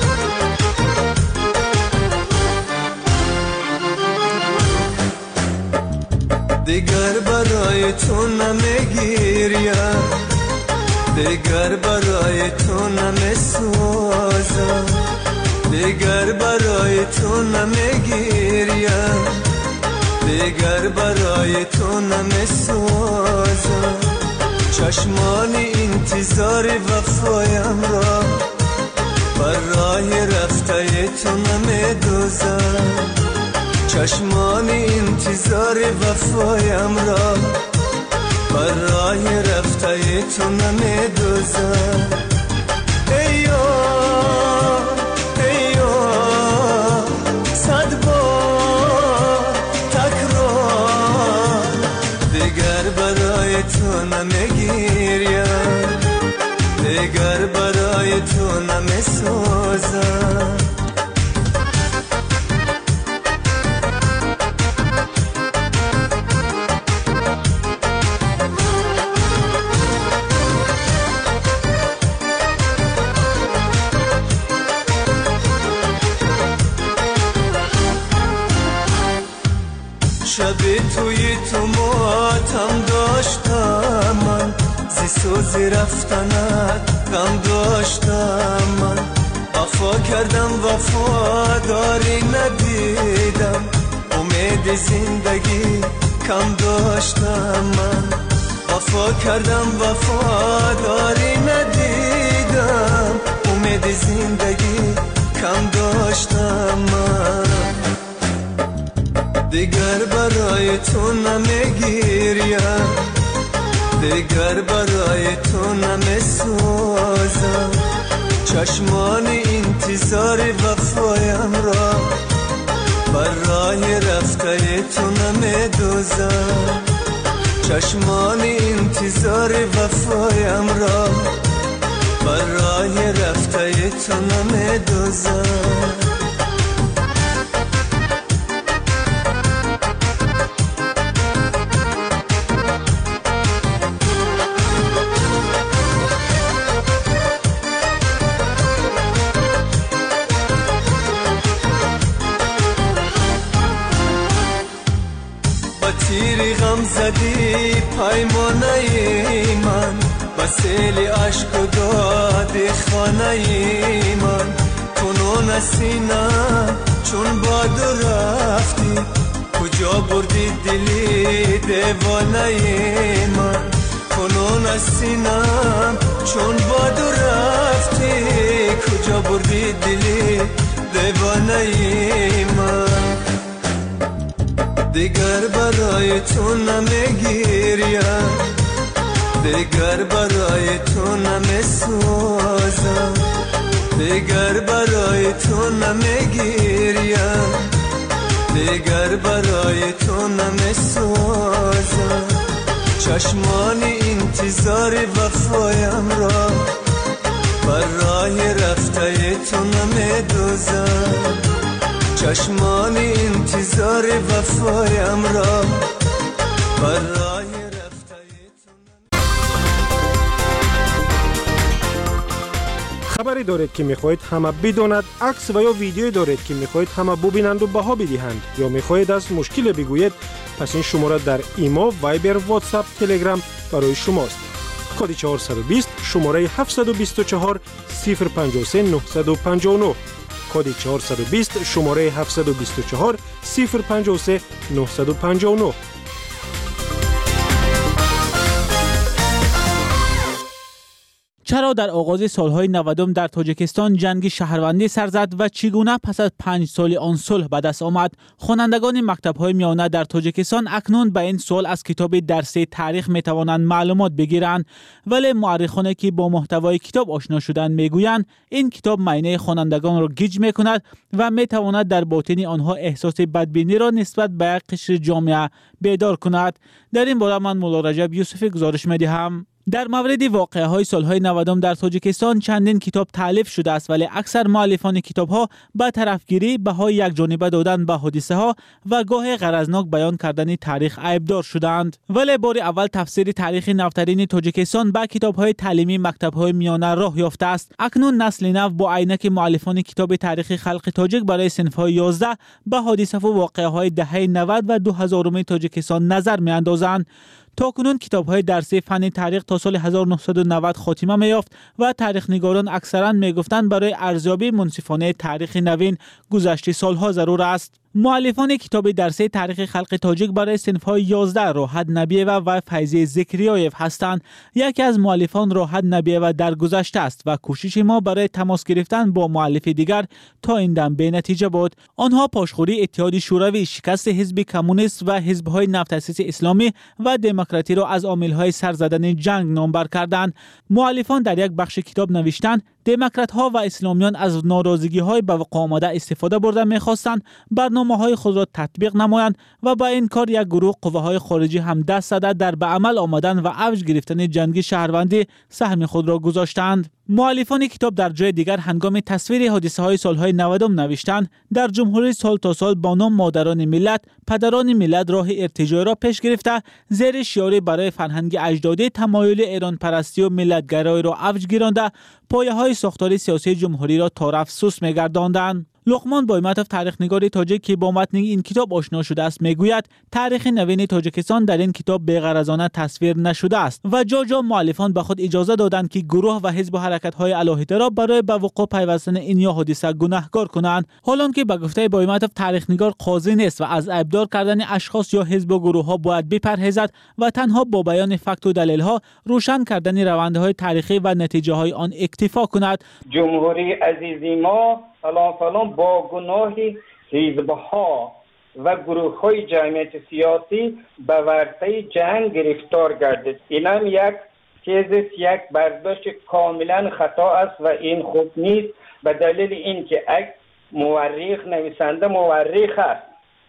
S20: دیگر برای تو نمیگیریم، دیگر برای تو نمیسوزم، دیگر برای تو نمیگیریم، دیگر برای تو نمیسوزم. چشمانی انتظار وفایم را بر راه رفته تو نمیدوزم، چشمانی انتظار وفایم را بر راه رفته تو نمیدوزم. ایو ایو صد بار تکرار، دیگر برای تو نمیگیریم، دیگر برای تو نمیسوزم. شب توی تو ماتم داشتم من، زی سوزی رفتنت غم داشتم من. وفا کردم وفاداری ندیدم، امید زندگی کم داشتم من. وفا کردم وفاداری ندیدم، امید زندگی کم داشتم من. دیگر برای تو نمیگیریم، دیگر برای تو نمیسوزم. چشمانی انتظار وفایم را بر راه رفته تو نمیدوزم، چشمانی انتظار وفایم را بر راه رفته تو نمیدوزم. تیری غم زدی پیمانه من، بسیل عشق و دادی خانه من. کنون سینم چون باد رفتی، کجا بردی دلی دیوانه من. کنون سینم چون باد رفتی، کجا بردی دلی دیوانه من. دیگر برای تو نمیگیریم، دیگر برای تو نمیسوزم، دیگر برای تو نمیگیریم، دیگر برای تو نمیسوزم. چشمانی انتظار وفایم را بر راه رفته تو نمیدوزم، چشمانی انتظار وفایم را بر راه رفته تو.
S21: خبری دارید که میخواهید همه بداند، عکس و یا ویدیویی دارید که میخواهید همه ببینند و بها بدهند، یا میخواهید از مشکل بگویید، پس این شماره در ایما، وایبر، واتساپ، تلگرام برای شماست. کد چهارصد و بیست شماره هفتصد و بیست و چهار صفر پنجاه و سه نهصد و پنجاه و نه. کد چهارصد و بیست شماره هفتصد و بیست و چهار صفر پنجاه و سه نهصد و پنجاه و نه.
S22: چرا در آغاز سالهای نودم در تاجیکستان جنگ شهروندی سر زد و چگونه پس از پنج سال آن صلح به دست آمد؟ خوانندگان مکتب‌های میانه در تاجیکستان اکنون به این سوال از کتاب درسی تاریخ میتوانند معلومات بگیرند، ولی مورخانی که با محتوای کتاب آشنا شدند میگویند این کتاب معنی خوانندگان را گیج میکند و میتواند در باطن آنها احساس بدبینی را نسبت به قشر جامعه بیدار کند. در این باره من مولا رجب یوسفی گزارش میدهم در مورد واقعه‌های سال‌های نود در تاجیکستان چندین کتاب تالیف شده است، ولی اکثر مؤلفان کتاب‌ها به طرفگیری، بهای یک جانبه دادن به حادثه‌ها و گاه غرضناک بیان کردن تاریخ عیبدار شدند. ولی بار اول تفسیر تاریخ نوترین تاجیکستان با کتاب‌های تعلیمی مکتب‌های میانه راه یافته است. اکنون نسل نو با عینک مؤلفان کتاب تاریخ خلق تاجیک برای صنف‌های یازده به حادثه و واقعه‌های دهه نود و دو هزار تاجیکستان نظر می‌اندازند. تاکنون کتاب‌های درسی فن تاریخ تا سال هزار و نهصد و نود خاتمه می‌یافت و تاریخ نگاران اکثراً می‌گفتند برای ارزیابی منصفانه تاریخ نوین گذشته سالها ضرور است. مؤلفان کتاب درسی تاریخ خلق تاجیک برای صنف‌های یازده راحت نبیه و فیضی زکریایف هستند. یکی از مؤلفان راحت نبیه و درگذشته است و کوشش ما برای تماس گرفتن با مؤلف دیگر تا این دم به نتیجه بود. آنها پاشخوری اتحاد شوروی، شکست حزب کمونیست و حزب‌های نوتأسیس اسلامی و دموکراتی را از عامل‌های سر زدن جنگ نامبر کردند. مؤلفان در یک بخش کتاب نوشتند دموکرات‌ها و اسلامیان از ناراضگی‌های به وقوع آمده استفاده برده می‌خواستند برنامه‌های خود را تطبیق نمایند و با این کار یک گروه قوه‌های خارجی هم دست زده در به عمل آمدن و اوج گرفتن جنگ شهروندی سهم خود را گذاشتند. مؤلفان کتاب در جای دیگر هنگام تصویر حادثه‌های سال‌های نود نوشتند در جمهوری سال تا سال با نام مادران ملت، پدران ملت راه ارتجاع را پیش گرفته، زیر شعاری برای فرهنگ اجدادی تمایل ایران پرستی و ملت‌گرایی را اوج گرانده، پایه‌های ساختار سیاسی جمهوری را تارف سوس می‌گرداندند. لقمان بایمتوف تاریخ‌نگار تاجیک که با متن این کتاب آشنا شده است میگوید تاریخ نوین تاجیکستان در این کتاب بی‌غرضانه تصویر نشده است و جا جا مؤلفان به خود اجازه دادند که گروه و حزب و حرکت‌های علاهیده را برای به وقوع پیوستن این یا حادثه گناهکار کنند، حالانکه به گفته بایمتوف تاریخ‌نگار قاضی نیست و از عیبدار کردن اشخاص یا حزب و گروه‌ها باید بپرهیزد و تنها با بیان فکت و دلیل‌ها روشن کردن روندهای تاریخی و نتیجه‌های آن اکتفا کند.
S2: جمهوری عزیزی ما فلان فلان با گناه حزب‌ها و گروه‌های جمعیت سیاسی به ورطه جنگ گرفتار گردید. این هم یک چیز یک برداشت کاملا خطا است و این خوب نیست، به دلیل اینکه یک مورخ نویسنده مورخ است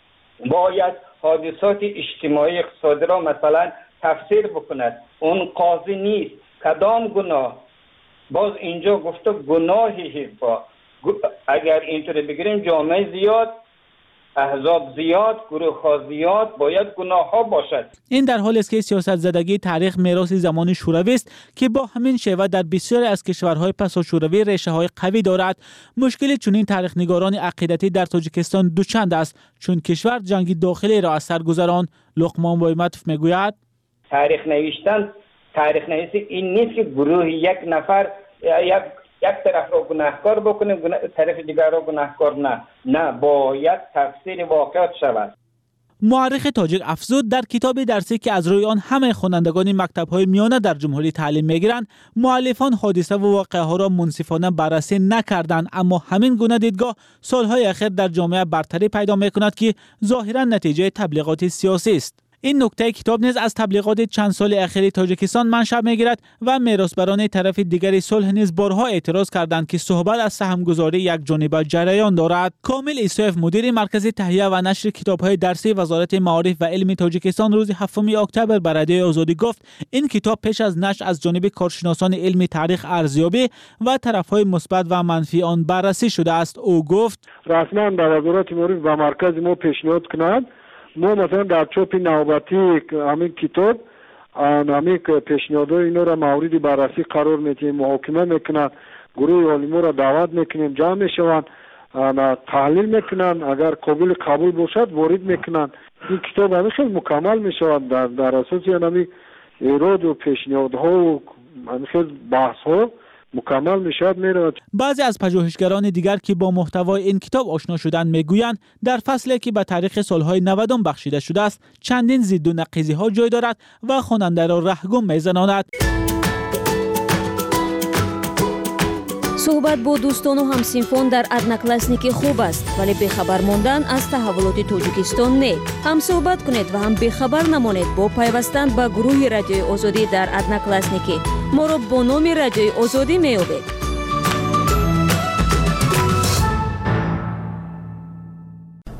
S2: باید حادثات اجتماعی اقتصادی را مثلا تفسیر بکند، اون قاضی نیست. کدام گناه؟ باز اینجا گفته گناه حزب‌ها. اگر اینطوری بگیریم جامعه زیاد، احزاب زیاد، گروه ها زیاد، باید گناه ها باشد.
S22: این در حالی است که سیاست زدگی تاریخ میراث زمان شوروی است که با همین شیوه در بسیاری از کشورهای پسا شوروی ریشه های قوی دارد. مشکل چنین تاریخ نگاران عقیدتی در تاجیکستان دوچند است، چون کشور جنگ داخلی را از سر گذراند. لقمان بایمتوف میگوید
S2: تاریخ نوشتن، تاریخ نویسی این نیست که گروه یک نفر یک یک طرف را گناهکار بکنیم طرف دیگر را گناهکار نه نه باید تفسیر واقعات شود.
S22: مورخ تاجیک افزود در کتاب درسی که از روی آن همه خوانندگان مکتب‌های میانه در جمهوری تعلیم می‌گیرند، مؤلفان حادثه و واقعه‌ها را منصفانه بررسی نکردند، اما همین گونه دیدگاه سالهای اخیر در جامعه برتری پیدا می‌کند که ظاهراً نتیجه تبلیغات سیاسی است. این نکته کتاب نیز از تبلیغات چند سال اخیر تاجیکستان منشأ می‌گیرد و میراثبران طرف دیگری صلح نیز بارها اعتراض کردند که صحبت از سهمگذاری یک جانبه جریان دارد. کامل ایسایف مدیر مرکز تهیه و نشر کتاب‌های درسی وزارت معارف و علم تاجیکستان روز هفتم اکتبر به رادیو آزادی گفت این کتاب پیش از نشر از جانب کارشناسان علم تاریخ ارزیابی و طرف‌های مثبت و منفی آن بررسی شده است. او گفت
S6: رسما به وزارت معارف و مرکز ما پیشنهاد کنند ما مثلا در چاپ نوبتی همین کتاب همین پیشنهادهای اینا را مورد بررسی قرار میدیم، محاکمه میکنن، گروه عالمان را دعوت میکنیم، جمع میشوند، تحلیل میکنن، اگر قابل قبول باشد وارد میکنن. این کتاب همین خیلی مکمل میشود در در اساس همین ایراد و پیشنهادها و همین خیلی بحث ها مکمل میشد میرود.
S22: بعضی از پژوهشگران دیگر که با محتوای این کتاب آشنا شدند میگویند در فصلی که به تاریخ سالهای نود بخشیده شده است چندین ضد و نقیضی ها جای دارد و خواننده را رهگم میزناند.
S1: صحبت با دوستان و همسینفان در ادناکلاسنیکی خوب است، ولی بخبر ماندن از تحولات تاجیکستان نه. هم صحبت کنید و هم بخبر نمانید با پیوستن به گروه رادیوی آزادی در ادناکلاسنیکی. ما را با نام رادیوی آزادی می‌یابید.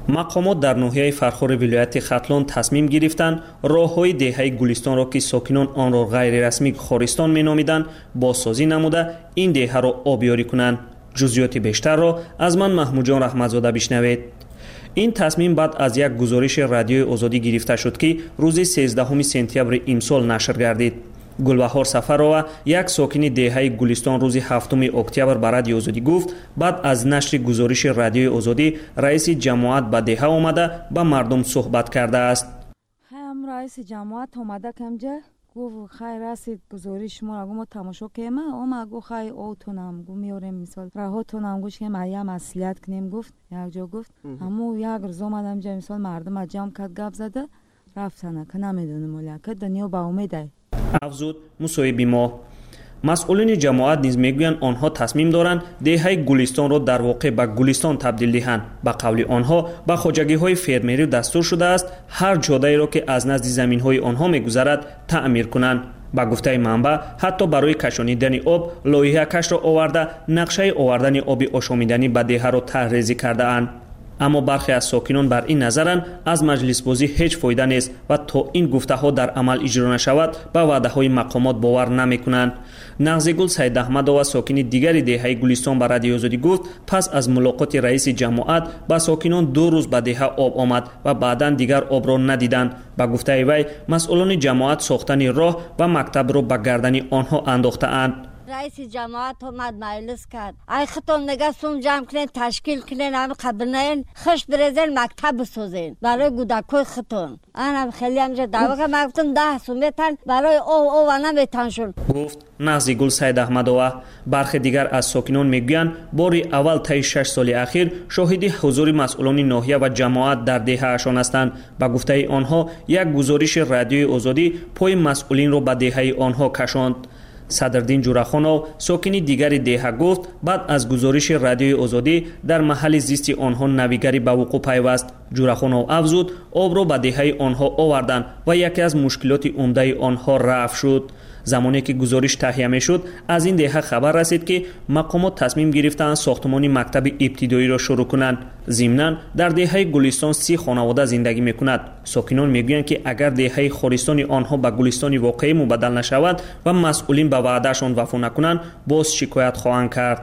S5: мақомот дар ноҳияи фархори вилояти хатлон тасмим гирифтанд роҳҳои деҳаи гулистонро ки сокинон онро ғайрирасмӣ хористон меномиданд бозсозӣ намуда ин деҳаро обёрӣ кунанд. ҷузъиёти бештарро аз ман маҳмуҷон раҳматзода бишнавед. ин тасмим баъд аз як гузориши радиои озодӣ гирифта шуд ки рӯзи сездаҳуми сентябри имсол нашр гардид. гулбаҳор сафарова як сокини деҳаи гулистон рӯзи ҳафтуми октябр ба радиои озодӣ гуфт баъд аз нашри гузориши радиои озодӣ раиси ҷамоат ба деҳа омада ба мардум суҳбат кардааст.
S8: ҳам раиси ҷамоат омада камҷа гуфт хай раси гузориш шуморо гу мо тамошо кема ома гу хай отунам гу меорем мисол раҳотунам гуш кем ая маслиҳат кунем гуфт якҷо гуфт аммо як рӯз омадам ҷа мисол мардума ҷамъ кард гап зада рафтана ка намедонам оляка дунё ба умедай
S5: афзуд мусоҳиби мо. масъулини ҷамоат низ мегӯянд онҳо тасмим доранд деҳаи гулистонро дар воқеъ ба гулистон табдил диҳанд. ба қавли онҳо ба хоҷагиҳои фермерӣ дастур шудааст ҳар ҷодаеро ки аз назди заминҳои онҳо мегузарад таъмир кунанд. ба гуфтаи манбаъ ҳатто барои кашонидани об лоиҳакашро оварда нақшаи овардани оби ошомиданӣ ба деҳаро тарҳрезӣ кардаанд. аммо бархе аз сокинон бар ин назаранд аз маҷлисбозӣ ҳеҷ фоида нест ва то ин гуфтаҳо дар амал иҷро нашавад ба ваъдаҳои мақомот бовар намекунанд. нағзигул сайдаҳмадова сокини дигари деҳаи гулистон ба радиои озодӣ гуфт пас аз мулоқоти раиси ҷамоат ба сокинон ду рӯз ба деҳа об омад ва баъдан дигар обро надиданд. ба гуфтаи вай масъулони ҷамоат сохтани роҳ ва мактабро ба гардани онҳо андохтаанд.
S9: раиси ҷамоат омад маҷлис кард ай хитон нигah сум ҷамъ кунен ташкил кунен ами қабилнаен хиш бирезен мактаб бисозен барои кӯдакои хитон анам хеле амҷа давака ман гуфтам даҳ сум метан барои ов ова наметаншун гуфт
S5: нағзигул сайдаҳмадова. бархе дигар аз сокинон мегӯянд бори аввал таи шаш соли ахир шоҳиди ҳузури масъулони ноҳия ва ҷамоат дар деҳаашон ҳастанд. ба гуфтаи онҳо як гузориши радиои озодӣ пои масъулинро ба деҳаи онҳо кашонд. садрдин ҷурахонов сокини дигари деҳа гуфт баъд аз гузориши радиои озодӣ дар маҳалли зисти онҳо навигарӣ ба вуқӯъ пайваст. ҷурахонов афзуд обро ба деҳаи онҳо оварданд ва яке аз мушкилоти умдаи онҳо рафъ шуд. замоне ки гузориш таҳия мешуд аз ин деҳа хабар расид ки мақомот тасмим гирифтаанд сохтмони мактаби ибтидоиро шурӯъ кунанд. зимнан дар деҳаи гулистон си хонавода зиндагӣ мекунад. сокинон мегӯянд ки агар деҳаи хористони онҳо ба гулистони воқеӣ мубаддал нашавад ва масъулин ба ваъдаашон вафо накунанд боз шикоят хоҳанд кард.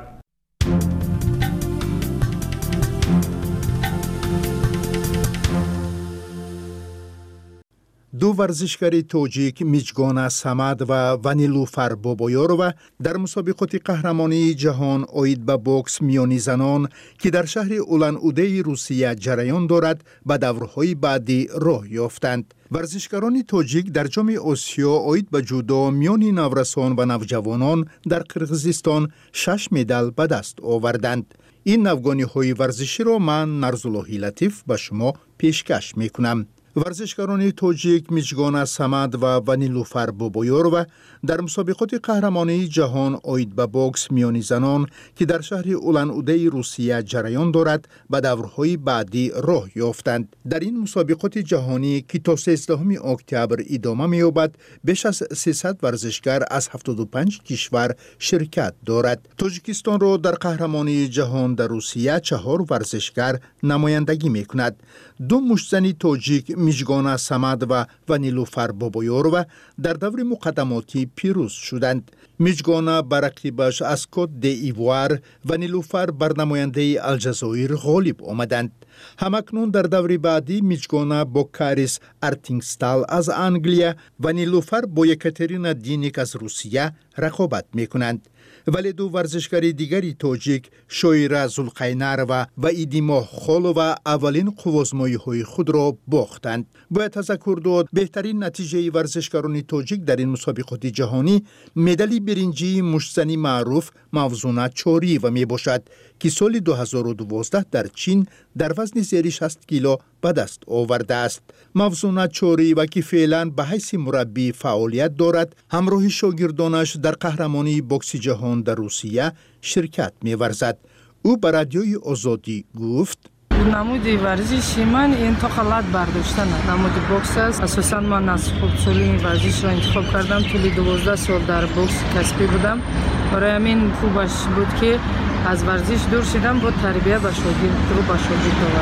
S23: ду варзишгари тоҷик миҷгона самад ва ванилуфар бобоёрова дар мусобиқоти қаҳрамонии ҷаҳон оид ба бокс миёни занон ки дар шаҳри улан-удеи русия ҷараён дорад ба даврҳои баъдӣ роҳ ёфтанд. варзишгарони тоҷик дар ҷоми осиё оид ба ҷудо миёни наврасон ва навҷавонон дар қирғизистон шаш медал ба даст оварданд. ин навгониҳои варзиширо ман нарзуллоҳи латиф ба шумо пешкаш мекунам. варзишгарони тоҷик миҷгона самад ва ванилуфар бобоёрова дар мусобиқоти қаҳрамонии ҷаҳон оид ба бокс миёни занон ки дар шаҳри улан-удеи русия ҷараён дорад ба даврҳои баъдӣ роҳ ёфтанд. дар ин мусобиқоти ҷаҳонӣ ки то сезддаҳуми октябр идома меёбад беш аз сесад варзишгар аз ҳафтоду панҷ кишвар ширкат дорад. тоҷикистонро дар қаҳрамонии ҷаҳон дар русия чаҳор варзишгар намояндагӣ мекунад. ду муштзани тоҷик миҷгона самад ва ванилуфар бобоёрова дар даври муқаддамотӣ пирӯз шуданд. миҷгона ба рақибаш аз кот де ивуар, ванилуфар бар намояндаи алҷазоир ғолиб омаданд. ҳамакнун дар даври баъдӣ миҷгона бо карис артингстал аз англия, ванилуфар бо екатерина диник аз русия рақобат мекунанд. вале ду варзишгари дигари тоҷик шоира зулқайнарова ва идимоҳ холова аввалин қуввозмоиҳои худро бохтанд. бояд тазаккур дод беҳтарин натиҷаи варзишгарони тоҷик дар ин мусобиқоти ҷаҳонӣ медали биринҷии муштзани маъруф Мавзуна Чориева мебошад ки соли ду ҳазору дувоздаҳ дар чин дар вазни зери шаст кило ба даст овардааст. Мавзуна Чориева ки феълан ба ҳайси мураббӣ фаъолият дорад, ҳамроҳи шогирдонаш дар қаҳрамонии бокси ҷаҳон дар Русия ширкат меварзад. ӯ ба радиои Озодӣ гуфт:
S24: намуди варзиши ман интоқалат бардоштана. намуди бокс аст. асосан ман аз хубсоли ин варзишро интихоб кардам. тӯли дувоздаҳ сол дар бокси касбӣ будам. барои ҳамин хубаш буд ки аз варзиш дур шидам, бо тарбия ба шогирд рӯ ба шогирд овардам.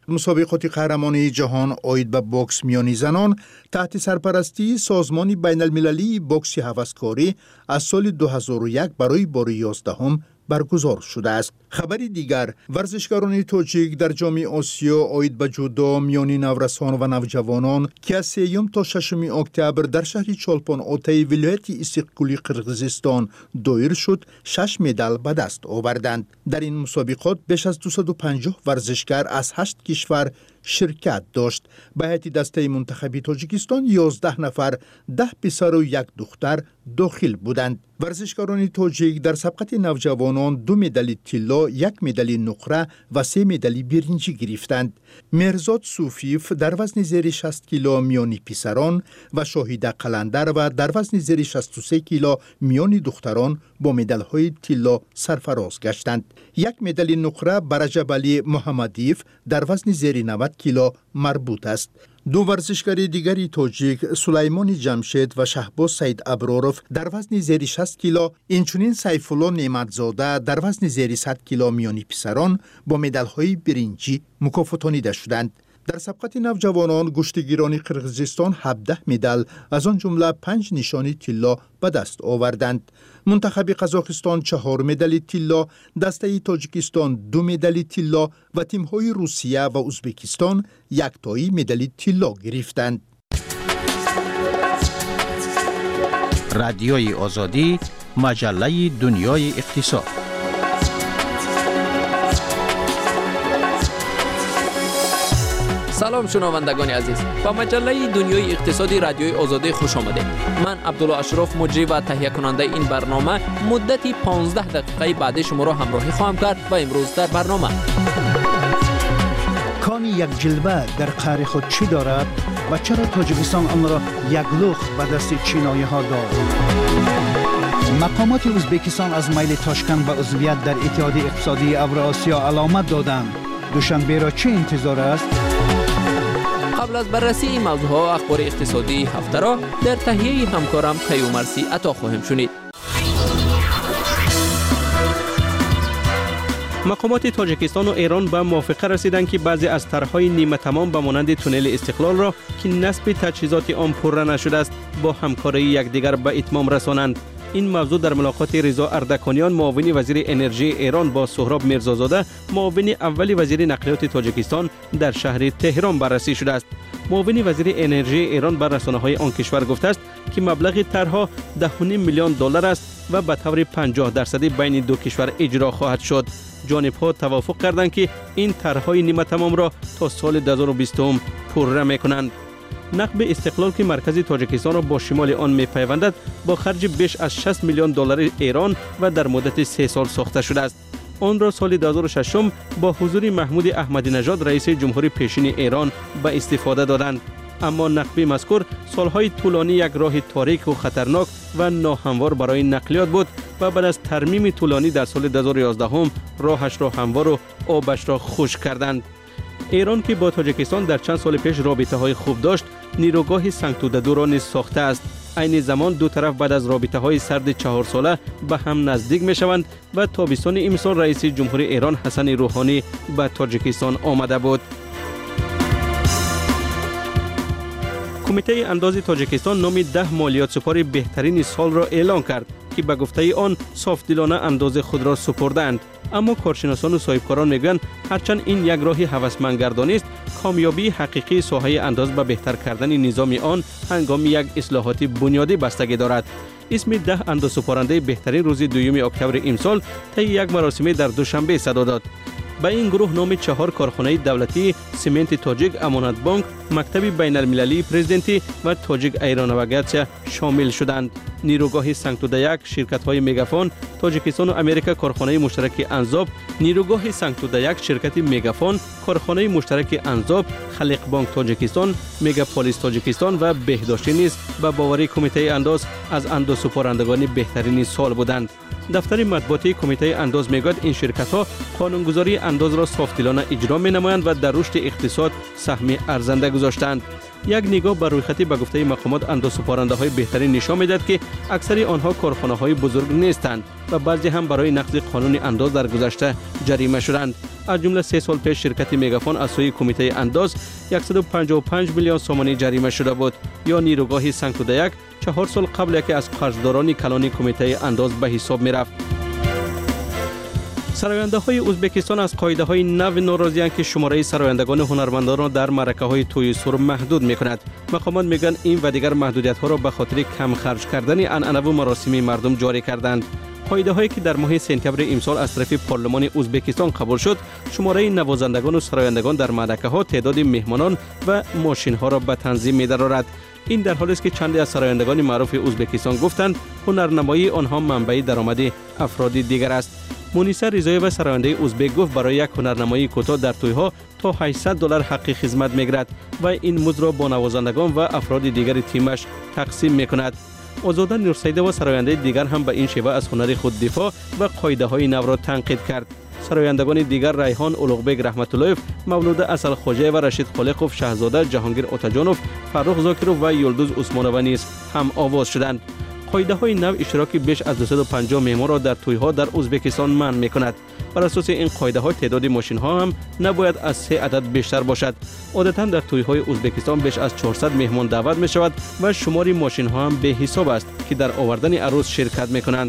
S23: مسابقات قهرمانی جهان اید به بوکس میانی زنان تحت سرپرستی سازمان بین المللی بوکس هوسکاری از سال دو هزار و یک برای بار یازدهم برگزار شده است. خبری دیگر، ورزشکاران تاجیک در جام آسیا اید به جودو میانی نورسان و نوجوانان که از سوم تا ششم اکتبر در شهر چولپان اوتای ولایت استقلالی قرقیزستان دایر شد، شش مدال به دست آوردند. در این مسابقات بیش از دویست و پنجاه ورزشکار از هشت کشور شرکت داشت. به هیئت دسته منتخبی تاجیکستان یازده نفر، ده پسر و یک دختر داخل بودند. ورزشکاران تاجیک در سبقت نوجوانان دو مدال طلا، یک مدال نقره و سه مدال برنجی گرفتند. مرزاد صوفیف در وزن زیر شصت کیلو میانی پسران و شاهیده قلندر و در وزن زیر شصت و سه کیلو میانی دختران با مدال های طلا سرفراز گشتند. یک مدال نقره بر رجب علی محمدیف در وزن زیر نود کیلو مربوط است. دو ورزشکار دیگری تاجیک سلیمان جمشید و شهباز سید ابراروف در وزن زیر شصت کیلو، اینچنین سیف الله نعمتزاده در وزن زیر صد کیلو میانی پسران با مدال‌های برنجی مکافاتانیده شدند. در سبقت نوجوانان گشتگیران قرقیزستان هفده مدال از آن جمله پنج نشانی طلا به دست آوردند. منتخب قزاقستان چهار مدال طلا، دسته تاجیکستان دو مدال طلا و تیم‌های روسیه و ازبکستان یک تایی مدال طلا گرفتند.
S3: رادیوی آزادی، مجله دنیای اقتصاد.
S11: سلام شنوندگان عزیز، با مجله دنیای اقتصادی رادیوی آزادی خوش آمدید. من عبدالله اشرف مجری و تهیه کننده این برنامه مدتی پانزده دقیقه بعد شما را همراهی خواهم کرد و امروز در برنامه
S23: کان یک جلبه در قعر خود چی دارد و چرا تاجیکستان آن را یک لخت به دست چینایی ها داد؟ مقامات ازبکستان از میل تاشکند به عضویت در اتحادیه اقتصادی اوراسیا علامت دادند. دوشنبه را چه انتظار است؟
S11: قبل از بررسی این موضوع ها اخبار اقتصادی هفته را در تهیه همکارم کیومرسی عطا خواهیم شنید.
S15: مقامات تاجیکستان و ایران به موافقه رسیدند که بعضی از طرح‌های نیمه تمام به مانند تونل استقلال را که نصب تجهیزات آن پرره نشده است با همکاری یکدیگر به اتمام رسانند. این موضوع در ملاقات رضا اردکانیان معاون وزیر انرژی ایران با سهراب میرزازاده معاون اول وزیر نقلیات تاجیکستان در شهر تهران بررسی شده است. معاون وزیر انرژی ایران بر رسانه‌های آن کشور گفته است که مبلغ طرح‌ها ده و نیم میلیون دلار است و به طور پنجاه درصدی بین دو کشور اجرا خواهد شد. جانب‌ها توافق کردند که این طرح‌های نیمه تمام را تا سال دو هزار و بیست پرره می‌کنند. نقب استقلال که مرکز تاجیکستان را با شمال آن می‌پیوندد با خرج بیش از شصت میلیون دلار ایران و در مدت سه سال ساخته شده است. آن را سال دو هزار و شش با حضور محمود احمدی نژاد رئیس جمهوری پیشین ایران به استفاده دادند. اما نقب مذکور سالهای طولانی یک راه تاریک و خطرناک و ناهموار برای نقلیات بود و بعد از ترمیم طولانی در سال دو هزار و یازده راهش را هموار و آبش را خشک کردند. ایران که با تاجیکستان در چند سال پیش رابطه های خوب داشت، نیروگاه سنگتوددو را نیز ساخته است. عین زمان دو طرف بعد از رابطه های سرد چهار ساله به هم نزدیک می شوند و تابستان امسال رئیس جمهوری ایران حسن روحانی به تاجیکستان آمده بود. کمیته انداز تاجیکستان نام ده مالیات سپار بهترین سال را اعلان کرد که به گفته آن صافدلانه انداز خود را سپردند. اما کارشناسان و صاحبکاران میگویند هرچند این یک راه هوسمندگردانی است، کامیابی حقیقی ساحه انداز به بهتر کردن نظام آن هنگام یک اصلاحات بنیادی بستگی دارد. اسم ده انداز سپارنده بهترین روز دوم اکتبر امسال طی یک مراسم در دوشنبه صدا داد. به این گروه نام چهار کارخانه دولتی، سمنت تاجیک، امانت بانک، مکتب بین المللی پرزیدنتی و تاجیک ایرانوگرچ شامل شدند. نیروگاه سنگتودایک، شرکت‌های میگافون، تاجیکستان و امریکا کارخانه مشترک انزاب، نیروگاه سنگتودایک، شرکت میگافون، کارخانه مشترک انزاب، خلق بانک تاجیکستان، میگاپولیس تاجیکستان و بهداشتی نیز به باوری کمیته انداز از انداز سپارندگان بهترین سال بودند. دفتر مطبوعاتی کمیته انداز میگوید این شرکت ها قانونگذاری انداز را صافدلانه اجرا می نمایند و در رشد اقتصاد سهم ارزنده گذاشتند. یک نگاه بر رویخطی به گفته مقامات اندازسپارنده های بهتری نشان میدهد که اکثر آنها کارخانه های بزرگ نیستند و بعضی هم برای نقض قانون انداز در گذشته جریمه شدند. از جمله سه سال پیش شرکت میگافون از سوی کمیته انداز صد و پنجاه و پنج میلیون سومانی جریمه شده بود. یا نیروگاه سنگتودایک چهار سال قبل که از قرضداران کلان کمیته انداز به حساب می رفت. سراینده های ازبکستان از قاعده های نو ناراضی‌اند که شماره سرایندگان هنرمندان را در مرکه های توی سور محدود می کند. مقامات میگن این و دیگر محدودیت ها را به خاطر کم خرج کردن عنعنه و مراسم مردم جاری کردند. قاعده هایی که در ماه سپتامبر امسال از طرف پارلمان ازبکستان قبول شد، شماره نوازندگان و سرایندگان در مرکه ها، تعداد مهمانان و ماشین ها را به تنظیم می درآورد. این در حالی است که چندی از سرایندگان معروف ازبکستان گفتند هنرنمایی آنها منبع درآمد افراد دیگر است. مونیسا رضایی سراینده ازبک گفت برای یک هنرنمایی کوتاه در توی‌ها تا هشتصد دلار حق خدمت میگیرد و این مزد را با نوازندگان و افراد دیگر تیمش تقسیم میکند. آزاده نورسیده و سراینده دیگر هم به این شیوه از هنر خود دفاع و قاعده های نو را تنقید کرد. سرایندگان دیگر ریحان اولوغبک رحمت اللهیف، مولود اصل خوجه و رشید خالقوف شاهزاده، جهانگیر اوتاجانوف، فرخ زاکروف و یلدوز عثمانوی نیز هم آواز شدند. قاعده های نو اشتراک بیش از دویست و پنجاه مهمان را در توی ها در ازبکستان منع می کند. بر اساس این قاعده ها تعداد ماشین ها هم نباید از سه عدد بیشتر باشد. عادتا در توی های ازبکستان بیش از چهارصد مهمان دعوت می شود و شماری ماشین ها هم به حساب است که در آوردن عروس شرکت می کنند.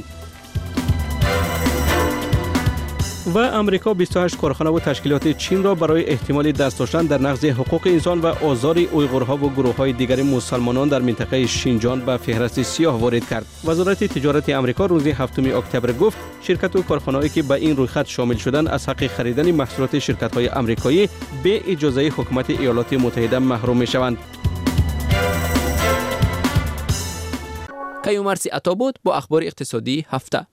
S15: و امریکا بیست و هشت کارخانه و تشکیلات چین را برای احتمال دست داشتن در نقض حقوق انسان و آزار اویغورها و گروه‌های دیگر مسلمانان در منطقه شینجان به فهرست سیاه وارد کرد. وزارت تجارت امریکا روز هفتم اکتبر گفت شرکت و کارخانه‌ای که به این رویخط شامل شدند از حق خریدن محصولات شرکت‌های آمریکایی به اجازه حکومت ایالات متحده محروم می‌شوند.
S11: کیومرسی عطا بود با اخبار اقتصادی هفته.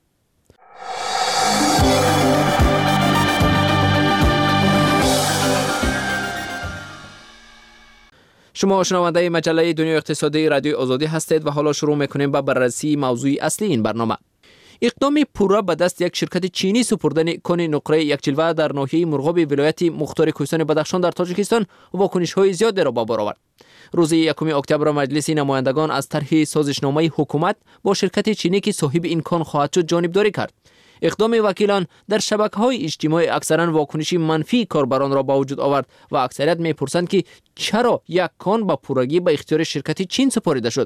S11: شما شنونده مجله دنیا اقتصادی رادیو آزادی هستید و حالا شروع میکنیم با بررسی موضوع اصلی این برنامه. اقدام پورا به دست یک شرکت چینی سپردن کن نقره یک جلوه در ناحیه مرغاب ولایت مختار کوهستان بدخشان در تاجیکستان واکنش های زیادی را به بار آورد. روز یکم اکتبر مجلس نمایندگان از طرح سازشنامه حکومت با شرکت چینی که صاحب این کان خواهد شد جانبداری کرد. اقدام وکیلان در شبکه‌های اجتماعی اکثرا واکنشی منفی کاربران را به وجود آورد و اکثریت می‌پرسند که چرا یک کان با پورگی به اختیار شرکت چین سپرده شد.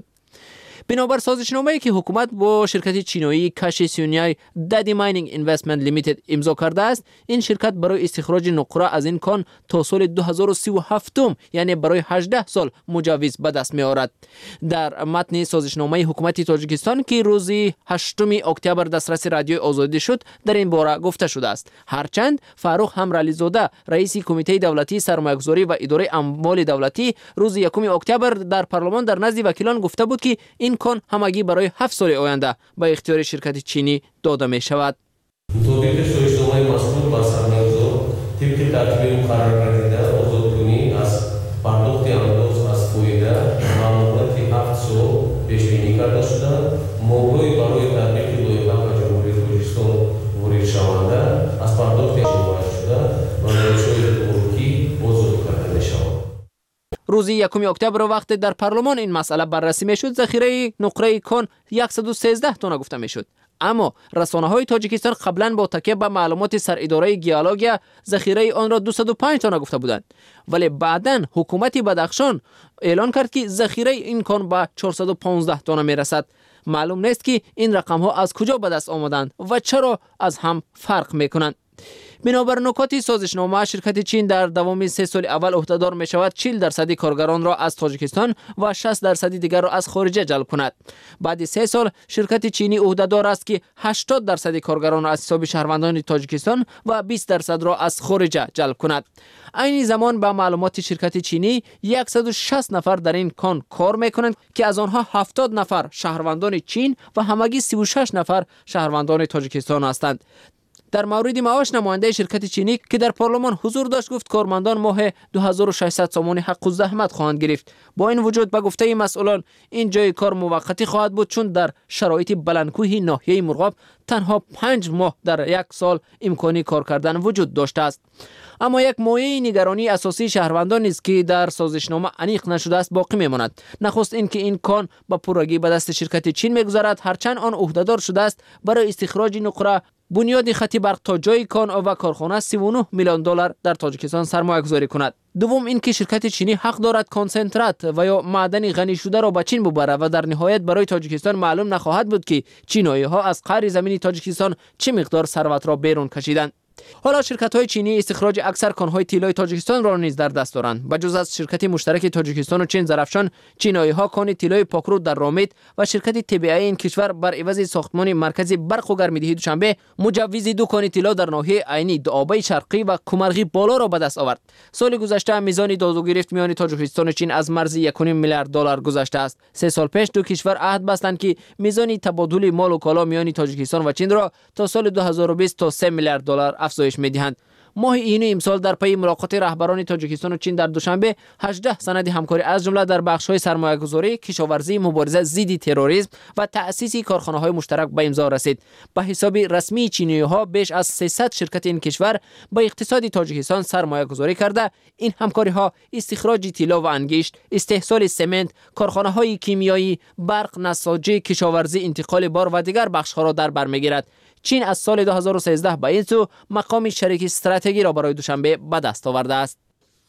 S11: بنابر سازشنامه‌ای که حکومت با شرکت چینی کاشی سیونیای دادی ماینینگ اینوستمنت لیمیتد امضا کرده است، این شرکت برای استخراج نقره از این کان تا سال دو هزار و سی و هفت یعنی برای هجده سال مجوز به دست می‌آورد. در متن سازشنامه حکومت تاجیکستان که روز هشتم اکتبر دسترس رادیو آزادی شد در این باره گفته شده است. هرچند فاروق همرالی زاده رئیس کمیته دولتی سرمایه‌گذاری و اداره اموال دولتی روز یکم اکتبر در پارلمان در نزد وکیلان گفته بود که این کان همگی برای هفت سال آینده به اختیار شرکت چینی داده می شود.
S7: مطابق سازشنامه مسئول با سرمایه‌گذار طبق ترتیب مقرر گردیده آزادکنی از پرداخت انداز از فایده ممنوعیت هفت سال پیش بینی کرده شده. موضوعی برای تطبیق لایحه جمهوری تاجیکستان وارد شونده از پرداخت حمایت شده و نوشته گمرکی آزاد کرده می شود.
S11: روز یکم اکتبر وقت در پارلمان این مسئله بررسی میشد، ذخیره نقره کان صد و سیزده تن گفته میشد. اما رسانه‌های تاجیکستان قبلا با تکیه به معلومات سر اداره گیالوگیا ذخیره آن را دویست و پنج تن گفته بودند، ولی بعداً حکومت بدخشان اعلان کرد که ذخیره این کان به چهارصد و پانزده تن میرسد. معلوم نیست که این رقم ها از کجا به دست آمدند و چرا از هم فرق میکنند. بنابر نکات سازشنامه شرکت چین در دوام سه سال اول عهدهدار می شود چهل درصد کارگران را از تاجیکستان و شصت درصد دیگر را از خارجه جلب کند. بعد سه سال شرکت چینی عهدهدار است که هشتاد درصد کارگران را از حساب شهروندان تاجیکستان و بیست درصد را از خارجه جلب کند. عین زمان با معلومات شرکت چینی صد و شصت نفر در این کان کار میکنند که از آنها هفتاد نفر شهروندان چین و همگی سی و شش نفر شهروندان تاجیکستان هستند. در مورد معاش نماینده شرکت چینی که در پارلمان حضور داشت گفت کارمندان ماه دو هزار و ششصد سومانی حق الزحمت خواهند گرفت. با این وجود به گفته مسئولان این جای کار موقتی خواهد بود چون در شرایط بلندکوهی ناحیه مرغاب تنها پنج ماه در یک سال امکانی کار کردن وجود داشته است. اما یک مایه نگرانی اساسی شهروندان است که در سازشنامه انیق نشده است باقی میماند. نخست اینکه این کان با پورگی به دست شرکت چین میگذرد، هرچند آن عهدهدار شده است برای استخراج نقره بنیاد خط برق تا جای کان و کارخانه سی و نه میلیون دلار در تاجیکستان سرمایه گذاری کند. دوم اینکه شرکت چینی حق دارد کنسنترات و یا معدن غنی شده را به چین ببرد و در نهایت برای تاجیکستان معلوم نخواهد بود که چینایی ها از قعر زمین تاجیکستان چه مقدار ثروت را بیرون کشیدند. حالا شرکت های چینی استخراج اکثر کانهای طلای تاجیکستان را نیز در دست دارند. بجز از شرکت مشترک تاجیکستان و چین زرافشان، چینایی ها کان طلای پاکرو در رامید و شرکت طبیعی این کشور بر عوض ساختمان مرکزی برق و گرمدهی دوشنبه مجوز دو کان طلا در ناحیه عینی دعابه شرقی و کمرغی بالا را به دست آورد. سال گذشته میزان داد و گرفت میان تاجیکستان و چین از مرز یک و نیم میلیارد دلار گذشته است. سه سال پیش دو کشور عهد بستند که میزان تبادل مال و کالا میان تاجیکستان و چین را تا سال دو هزار و بیست تا سه میلیارد دلار افزایش می‌دهند. ماه اینو امسال در پی ملاقات رهبران تاجیکستان و چین در دوشنبه هجده سند همکاری از جمله در بخش‌های سرمایه‌گذاری، کشاورزی، مبارزه ضد تروریسم و تأسیس کارخانه‌های مشترک به امضا رسید. به حساب رسمی چینی‌ها بیش از سیصد شرکت این کشور به اقتصاد تاجیکستان سرمایه‌گذاری کرده. این همکاری‌ها استخراج طلا و انگشت، استحصال سمنت، کارخانه‌های کیمیایی، برق، نساجی، کشاورزی، انتقال بار و دیگر بخش‌ها را در بر می‌گیرد. چین از سال دو هزار و سیزده به این سو مقام شریک استراتژی را برای دوشنبه به دست آورده است.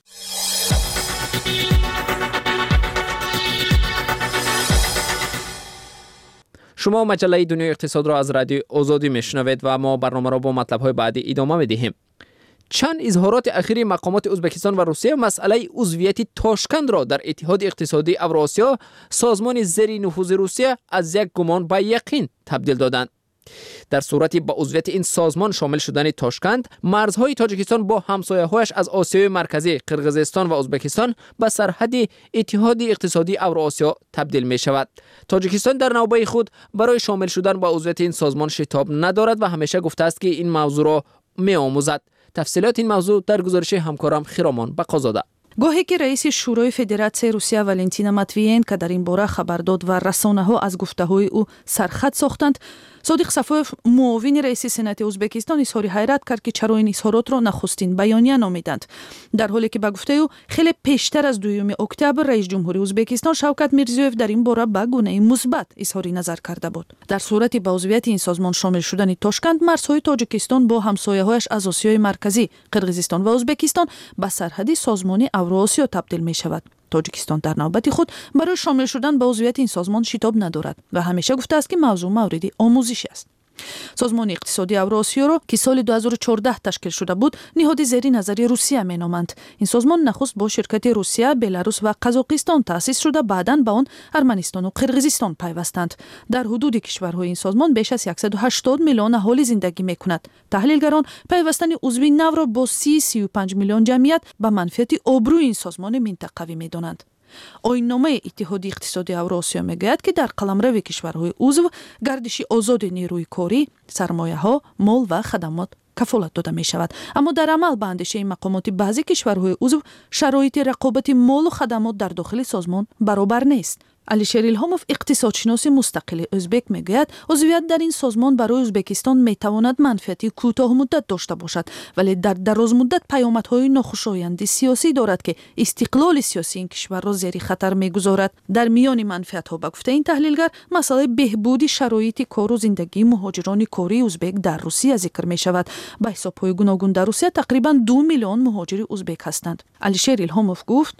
S11: شما مجله دنیای اقتصاد را از رادیو آزادی میشنوید و ما برنامه را با مطلب‌های بعدی ادامه می‌دهیم. چند اظهارات اخیری مقامات ازبکستان و روسیه مسئله عضویت تاشکند را در اتحاد اقتصادی اوراسیا، سازمان زیر نفوذ روسیه، از یک گمان به یقین تبدیل دادند. در صورتی با عضویت این سازمان شامل شدن تاشکند، مرزهای تاجیکستان با همسایه‌هایش از آسیای مرکزی، قرقیزستان و ازبکستان به سرحد اتحاد اقتصادی اوراسیا تبدیل می شود. تاجیکستان در نوبه خود برای شامل شدن با عضویت این سازمان شتاب ندارد و همیشه گفته است که این موضوع را می آموزد. تفصیلات این موضوع در گزارش همکارم خیرامان بقازاده.
S4: گاهی که رئیس شورای فدراسیون روسیه والنتینا ماتویینکا در این باره خبر داد و رسانه‌ها از گفته‌های او سرخط ساختند، صادق صفویف معاون رئیس سنات ازبکستان اظهار حیرت کرد که چرا این اظهارات را نخستین بیانیه نامیدند، در حالی که به گفته او خیلی پیشتر از دوم اکتبر رئیس جمهوری ازبکستان شوکت میرزیویف در این باره به گونه مثبت اظهار نظر کرده بود. در صورتی با عضویت این سازمان شامل شدن تاشکند، مرزهای تاجیکستان با همسایه‌هایش از آسیای مرکزی، قرقیزستان و ازبکستان به سرحد سازمان اوراسیا تبدیل می شود. تاجیکستان در نوبت خود برای شامل شدن به عضویت این سازمان شتاب ندارد و همیشه گفته است که موضوع مورد آموزشی است. سازمان اقتصادی اوراسیا را که سال دو هزار و چهارده تشکیل شده بود، نهاد زیر نظر روسیه مینامند. این سازمان نخست با شرکت روسیه، بلاروس و قزاقستان تأسیس شده، بعداً به آن ارمنستان و قرقیزستان پیوستند. در حدود کشورهای این سازمان بیش از صد و هشتاد میلیون اهالی زندگی میکند. تحلیلگران پیوستن عضوی نو را با سی سی و پنج میلیون جمعیت به منفعت آبروی این سازمان منطقوی میدانند. آیین‌نامه اتحاد اقتصادی اوراسیا میگوید که در قلمرو کشورهای عضو گردش آزاد نیروی کاری، سرمایه‌ها، مال و خدمات کفالت داده می شود، اما در عمل به اندیشه مقامات بعضی کشورهای عضو شرایط رقابت مال و خدمات در داخل سازمان برابر نیست. علیشیر الهاموف اقتصادشناس مستقل ازبک میگوید عضویت در این سازمان برای ازبکستان میتواند منفعتی کوتاه مدت داشته باشد، ولی در دراز مدت پیامدهای ناخوشایند سیاسی دارد که استقلال سیاسی این کشور را زیر خطر میگذارد. در میان منفعت‌ها به گفته این تحلیلگر مسئله بهبود شرایط کار و زندگی مهاجران کاری ازبک در روسیه ذکر می شود. به حساب‌های گوناگون در روسیه تقریبا دو میلیون مهاجر ازبک هستند. علیشیر الهاموف گفت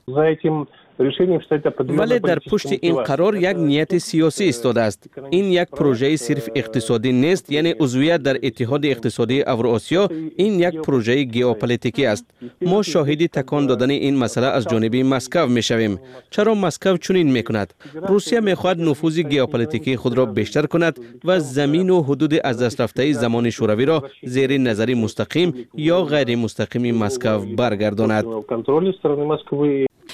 S15: ولی در پشت این قرار یک نیت سیاسی ایستاده است. این یک پروژه صرف اقتصادی نیست، یعنی عضویت در اتحاد اقتصادی اوراسیا این یک پروژه ژئوپلیتیکی است. ما شاهد تکان دادن این مسئله از جانب مسکو میشویم. چرا مسکو چنین میکند؟ روسیه میخواهد نفوذ ژئوپلیتیکی خود را بیشتر کند و زمین و حدود از دست رفته زمان شوروی را زیر نظر مستقیم یا غیر مستقیم مسکو برگرداند.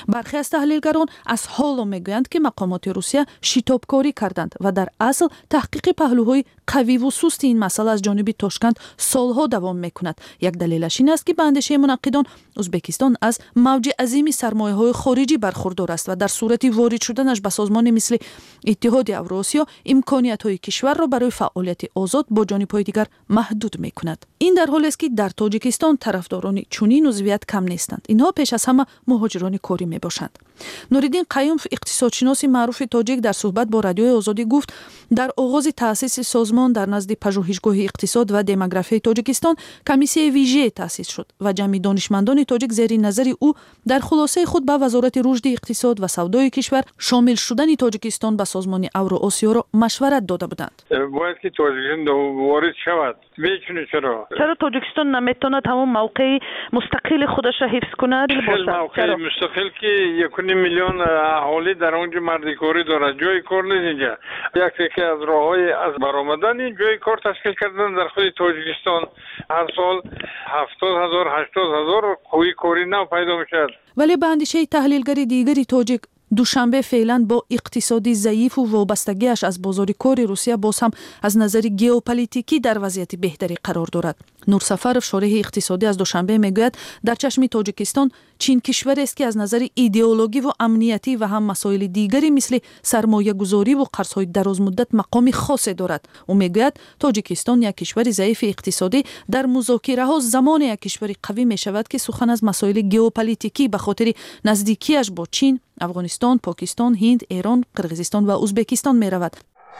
S4: برخی از تحلیلگران از حال میگویند که مقامات روسیه شتابکاری کردند و در اصل تحقیق پهلوهای قوی و سست این مسئله از جانب تاشکند سالها دوام میکند. یک دلیلش این است که به اندیشه منقدان ازبکستان از موج عظیمی سرمایه‌های خارجی برخوردار است و در صورت وارد شدنش به سازمان مثل اتحاد اوراسیا امکانیت‌های کشور را برای فعالیت آزاد با جانب‌های دیگر محدود میکند. این در حالی است که در تاجیکستان طرفداران چنین عضویت کم نیستند. اینها پیش از همه مهاجران کاری میباشند. نوریدین قیومف اقتصادشناس معروف تاجیک در صحبت با رادیوی آزادی گفت در آغاز تأسیس سازمان در نزد پژوهشگاه اقتصاد و دموگرافی تاجیکستان کمیسیون ویژه تأسیس شد و جمعی دانشمندان تاجیک زیر نظر او در خلاصه خود به وزارت رشد اقتصاد و سودای کشور شامل شدن تاجیکستان به سازمان اوراسیا را مشورت داده بودند.
S10: باید که تاجیکستان وارد شود. میتونه چرا؟
S12: چرا تاجیکستان نمیتونه تمام موقع مستقل خودش را حفظ کنه؟
S10: موقع مستقل که یک میلیون اهالی در اونجا مردی کاری دارد. جای کار نیست اینجا. یکی از راههای از برآمدن این جای کار تشکیل کردن در خود تاجیکستان. هر سال هفتاد هزار هشتاد هزار کوی کاری نو پیدا میشد.
S4: ولی به اندیشه تحلیلگر دیگری تاجیک دوشنبه فعلا با اقتصادی ضعیف و وابستگیش از بازار کار روسیه باز هم از نظر ژئوپلیتیکی در وضعیت بهتری قرار دارد. نورسفرف شارح اقتصادی از دوشنبه میگوید در چشم تاجیکستان چین کشوری است که از نظر ایدئولوژی و امنیتی و هم مسائل دیگری مثل سرمایه گذاری و قرض‌های درازمدت مقام خاصی دارد. او میگوید تاجیکستان یک کشور ضعیف اقتصادی در مذاکره ها زمان یک کشور قوی می شود که سخن از مسائل ژئوپلیتیکی به خاطر نزدیکیش با چین، افغانستان، پاکستان، هند، ایران، قرقیزستان و ازبکستان می رود.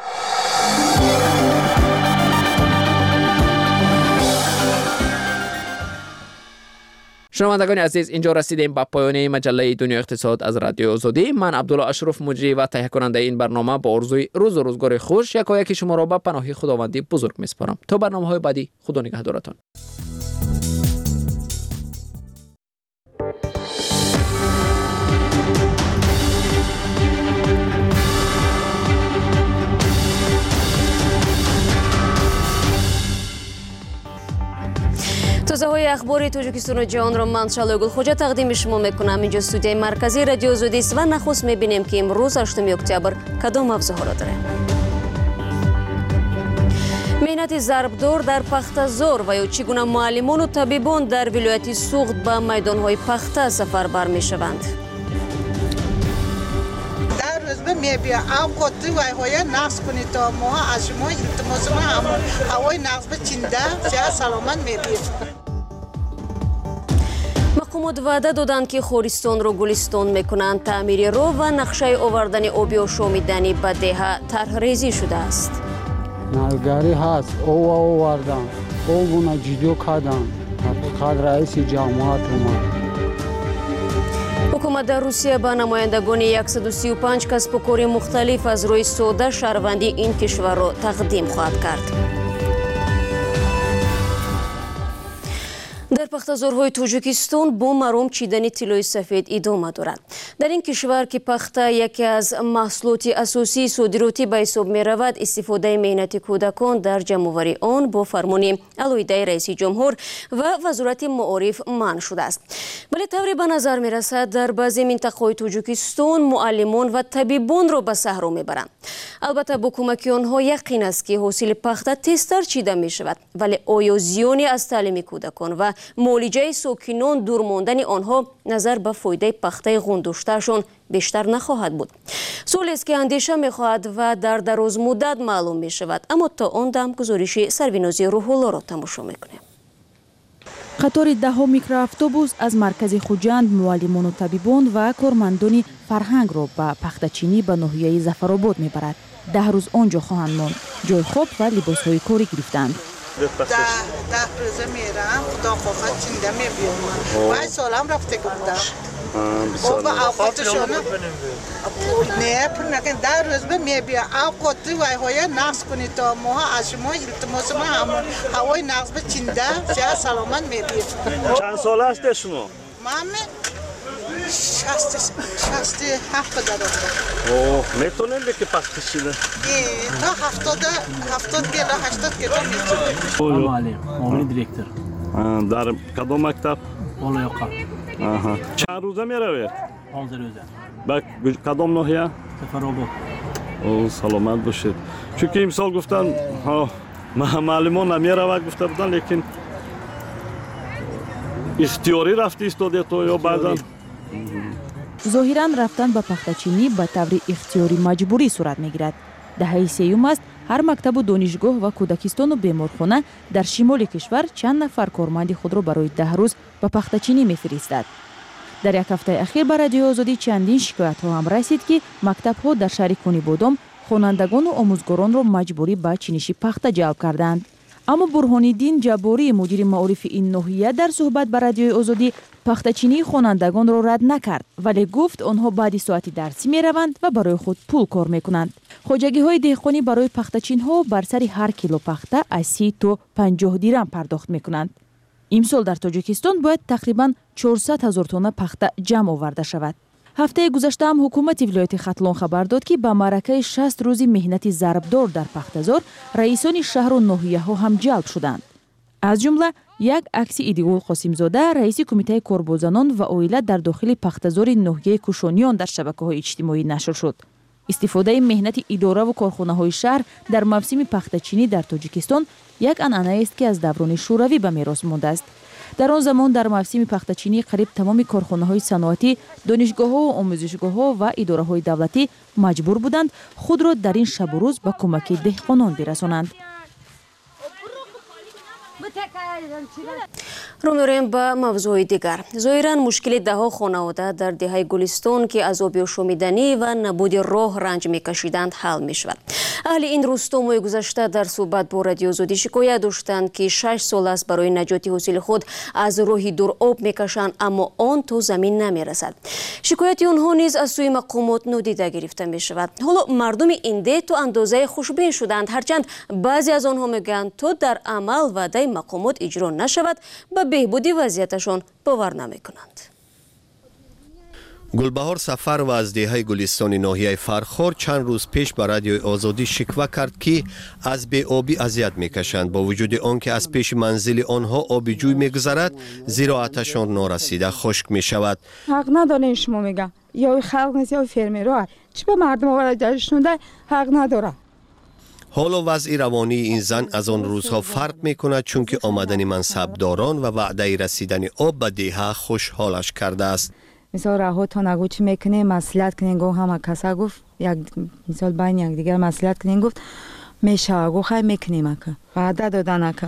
S11: شنوندگان عزیز، اینجا رسیدیم به پایان مجله دنیا اقتصاد از رادیو آزادی. من عبدالله اشرف مجری و تهیه کننده این برنامه با آرزوی روز و روزگار خوش یکایک شما را به پناه خداوندی بزرگ میسپارم. تا برنامه‌های بعدی، خدا نگهدارتان.
S1: تازه های اخبار تاجیکستان و جهان را من شالوی گلخوجه تقدیم شما میکنم. اینجا استودیوی مرکزی رادیو آزادی است و نخست میبینیم که امروز هشتم اکتبر کدام موضوعها را داریم. مهنت ضربدار در پخته‌زار و یا چگونه معلمان و طبیبان در ولایت سوخت به میدانهای پخته سفربر میشوند.
S14: در روز به میبیا او قطعی وای های نقص کنید تا ما از شما التماس ما همون هوای نقص به چینده سیاه سلامت میبید.
S1: مقامات وعده دادند که خورستان را گلستان میکنند. تعمیر راه و نقشه آوردن آبی و شامیدنی به دهه طرح ریزی شده است.
S16: نلگری هست او آوردن او گونه جدو کردن حقیقت رئیس جماعت اومد.
S1: حکومت در روسیه به نمایندگان صد و سی و پنج کسب و کار مختلف از روی سوده شهروندی این کشور را تقدیم خواهد کرد. در پخته‌زارهای تاجیکستان با مرام چیدن طلای سفید ادامه دارد. در این کشور که پخته یکی از محصولات اساسی صادراتی به حساب می رود، استفاده مهنت کودکان در جمع‌آوری آن با فرمان علایده رئیس جمهور و وزارت معارف منع شده است. ولی طوری به نظر می رسد در بعضی مناطق تاجیکستان معلمان و طبیبان را به صحرا می برند. البته با کمک آنها یقین است که حاصل پخته تیزتر چیده می شود، ولی آیا زیانی از تعلیم کودکان و معالجه ساکنان دور ماندن آنها نظر به فایده پخته غندوشتهشان بیشتر نخواهد بود؟ سوالی است که اندیشه می خواهد و در دراز مدت معلوم می شود. اما تا آن دم گزارش سروینازی روح‌الله را تماشا میکنیم.
S4: قطار ده میکرواتوبوس از مرکز خوجند معلمان و طبیبان و کارمندان فرهنگ را به پخته‌چینی به ناحیه ظفرآباد میبرد. ده روز آنجا خواهند ماند. جای خواب و لباس‌های کاری گرفتند.
S14: ده ده روزه میرم خدا خواهد چینده میبیام. وای سالم رفته گفتم او با اوقاتشون نه پر نکن ده روز به میبیام اوقاتی وای های نقص کنید تا ما از شما التماس ما همون هوای نقص به چینده سیاه سلامت میبیام.
S25: چند سال است شما؟
S14: من شست شست هفت دارم.
S25: اوه میتونیم بگی پخته شده؟
S14: تا هفتاد هفتاد کیلو هشتاد کیلو میتونیم.
S25: معلم، معاون دیرکتور. در کدام مکتب؟
S22: بالا یاقا.
S25: آها چند روزه میروید؟
S22: پانزده روزه.
S25: با کدام ناحیه؟
S22: سفرآباد.
S25: او سلامت باشید. چون که امسال گفتن ها معلمان نمیرود گفته بودن لیکن اختیاری رفتی استادی تو یا بعدا؟
S4: ظاهراً رفتن به پختچینی به طور اختیاری مجبوری صورت میگیرد. دهه سیوم است هر مکتب و دانشگاه و کودکستان و بیمارخانه در شمال کشور چند نفر کارمند خود را برای ده روز به پختچینی میفرستد. در یک هفته اخیر به رادیو آزادی چندین شکایت ها هم رسید که مکتب ها در شهر کنی بادام خوانندگان و آموزگاران را مجبوری به چینشی پخته جلب کردند. اما برهان‌الدین جباری مدیر معارف این ناحیه در صحبت با رادیو آزادی پختچینی خوانندگان را رد نکرد، ولی گفت آنها بعد ساعتی درسی می روند و برای خود پول کار می کنند. خواجگی های دهقانی برای پختچین ها بر سر هر کیلو پخته از سی تا پنجاه دیرم پرداخت می کنند. امسال در تاجیکستان باید تقریباً چهارصد هزار تن پخته جمع آورده شود. هفته گذشته هم حکومت ولایت ختلان خبر داد که با معرکه شصت روزی مهنت ضربدار در پخته‌زار رئیسان شهر و ناحیه ها هم جلب شدند. از جمله یک عکس ایدئول قاسمزاده رئیس کمیته کاربازانان و عائله در داخل پخته‌زار ناحیه کوشانیان در شبکه‌های اجتماعی نشر شد. استفاده مهنت اداره و کارخانه‌های شهر در موسم پخته‌چینی در تاجیکستان یک عنعنه است که از دوران شوروی به میراث مانده است. در آن زمان در موسم پخته‌چینی قریب تمام کارخانه‌های صنعتی، دانشگاه‌ها و آموزشگاه‌ها و اداره‌های دولتی مجبور بودند خود را در این شب و روز به کمک دهقانان برسانند.
S1: رو می‌رویم به موضوع دیگر. ظاهراً مشکل ده‌ها خانواده در دهه گلستان که از آب شومیدنی و نبود راه رنج می‌کشیدند حل می‌شود. اهل این روستا ماه گذشته در صحبت با رادیو آزادی شکایت داشتند که شش سال است برای نجات حاصل خود از راه دور آب می‌کشند اما آن تا زمین نمی‌رسد. شکایت آنها نیز از سوی مقامات نادیده گرفته می‌شود. حالا مردم این ده تا اندازه خوشبین شدند، هرچند بعضی از آنها میگویند تا در عمل وعده مقامات اجرا نشود به بهبودی وضعیتشان باور نمی‌کنند.
S13: گلبهار سفر و از دهه گلستان ناحیه فرخار چند روز پیش به رادیو آزادی شکوه کرد که از بی آبی اذیت میکشند، با وجود آنکه از پیش منزل آنها آب جوی میگذرد زراعتشان نارسیده خشک میشود.
S8: حق نداره شما میگم یا خلق نیست یا فرمیرا چی به مردم آورده شونده حق نداره.
S13: حالا وضع روانی این زن از آن روزها فرق می کند چون که آمدن منصبداران و وعده رسیدن آب به دهه خوشحالش کرده است.
S8: مثال راه تا نگو چی میکنه مصلحت کنین گو همه کسا گفت یک مثال بین یک دیگر مصلحت کنین گفت میشه گو خیلی میکنیم که وعده دادن که.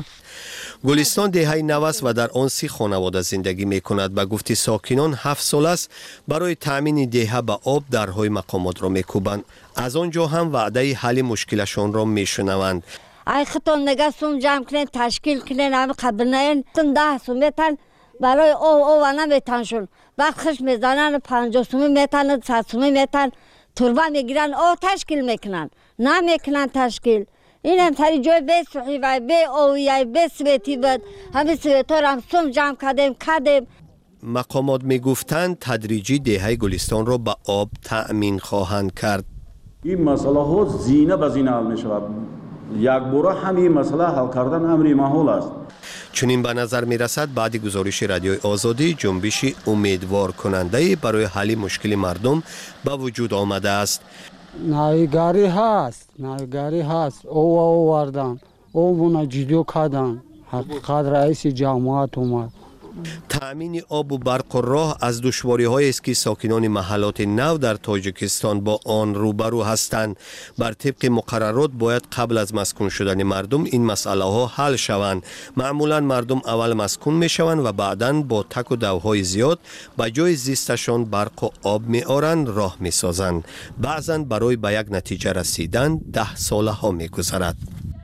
S13: گلستان دهه نوست و در آن سی خانواده زندگی می کند. به گفت ساکنان هفت سال است برای تامین دهه به آب درهای مقامات را میکوبند. از آنجا هم وعده حل مشکلشان را میشنوند.
S9: ای خطون نگه سوم جمع کنین تشکیل کنین همه قبل نین تن ده سوم میتن برای او او و نمیتن شون وقت خش میزنن پنجاه سومی میتن صد سومی میتن تربه میگیرن او تشکیل میکنن نمیکنن تشکیل این هم تری جای بیس صحیح و بی اویای بی سویتی بود همه سویتار هم سوم جمع کردیم کردیم.
S13: مقامات میگفتند تدریجی دهه گلستان را به آب تأمین خواهند کرد.
S17: این مسئله ها زینه به زینه حل می شود. یک باره همین مسئله حل کردن امری محال است.
S13: چنین به نظر می رسد بعد گزارش رادیو آزادی جنبش امیدوار کننده برای حل مشکل مردم به وجود آمده است.
S16: نایگاری هست نایگاری هست او آوردن او مون جدو کردن حقیقت رئیس جماعت اومد.
S13: تأمین آب و برق و راه از دشواری هایی است که ساکنان محلات نو در تاجیکستان با آن روبرو هستند. بر طبق مقررات باید قبل از مسکون شدن مردم این مسئله ها حل شوند. معمولا مردم اول مسکون می شوند و بعداً با تک و دوهای زیاد به جای زیستشان برق و آب می آرند راه می سازند. بعضاً برای به یک نتیجه رسیدن ده ساله ها می گذرد.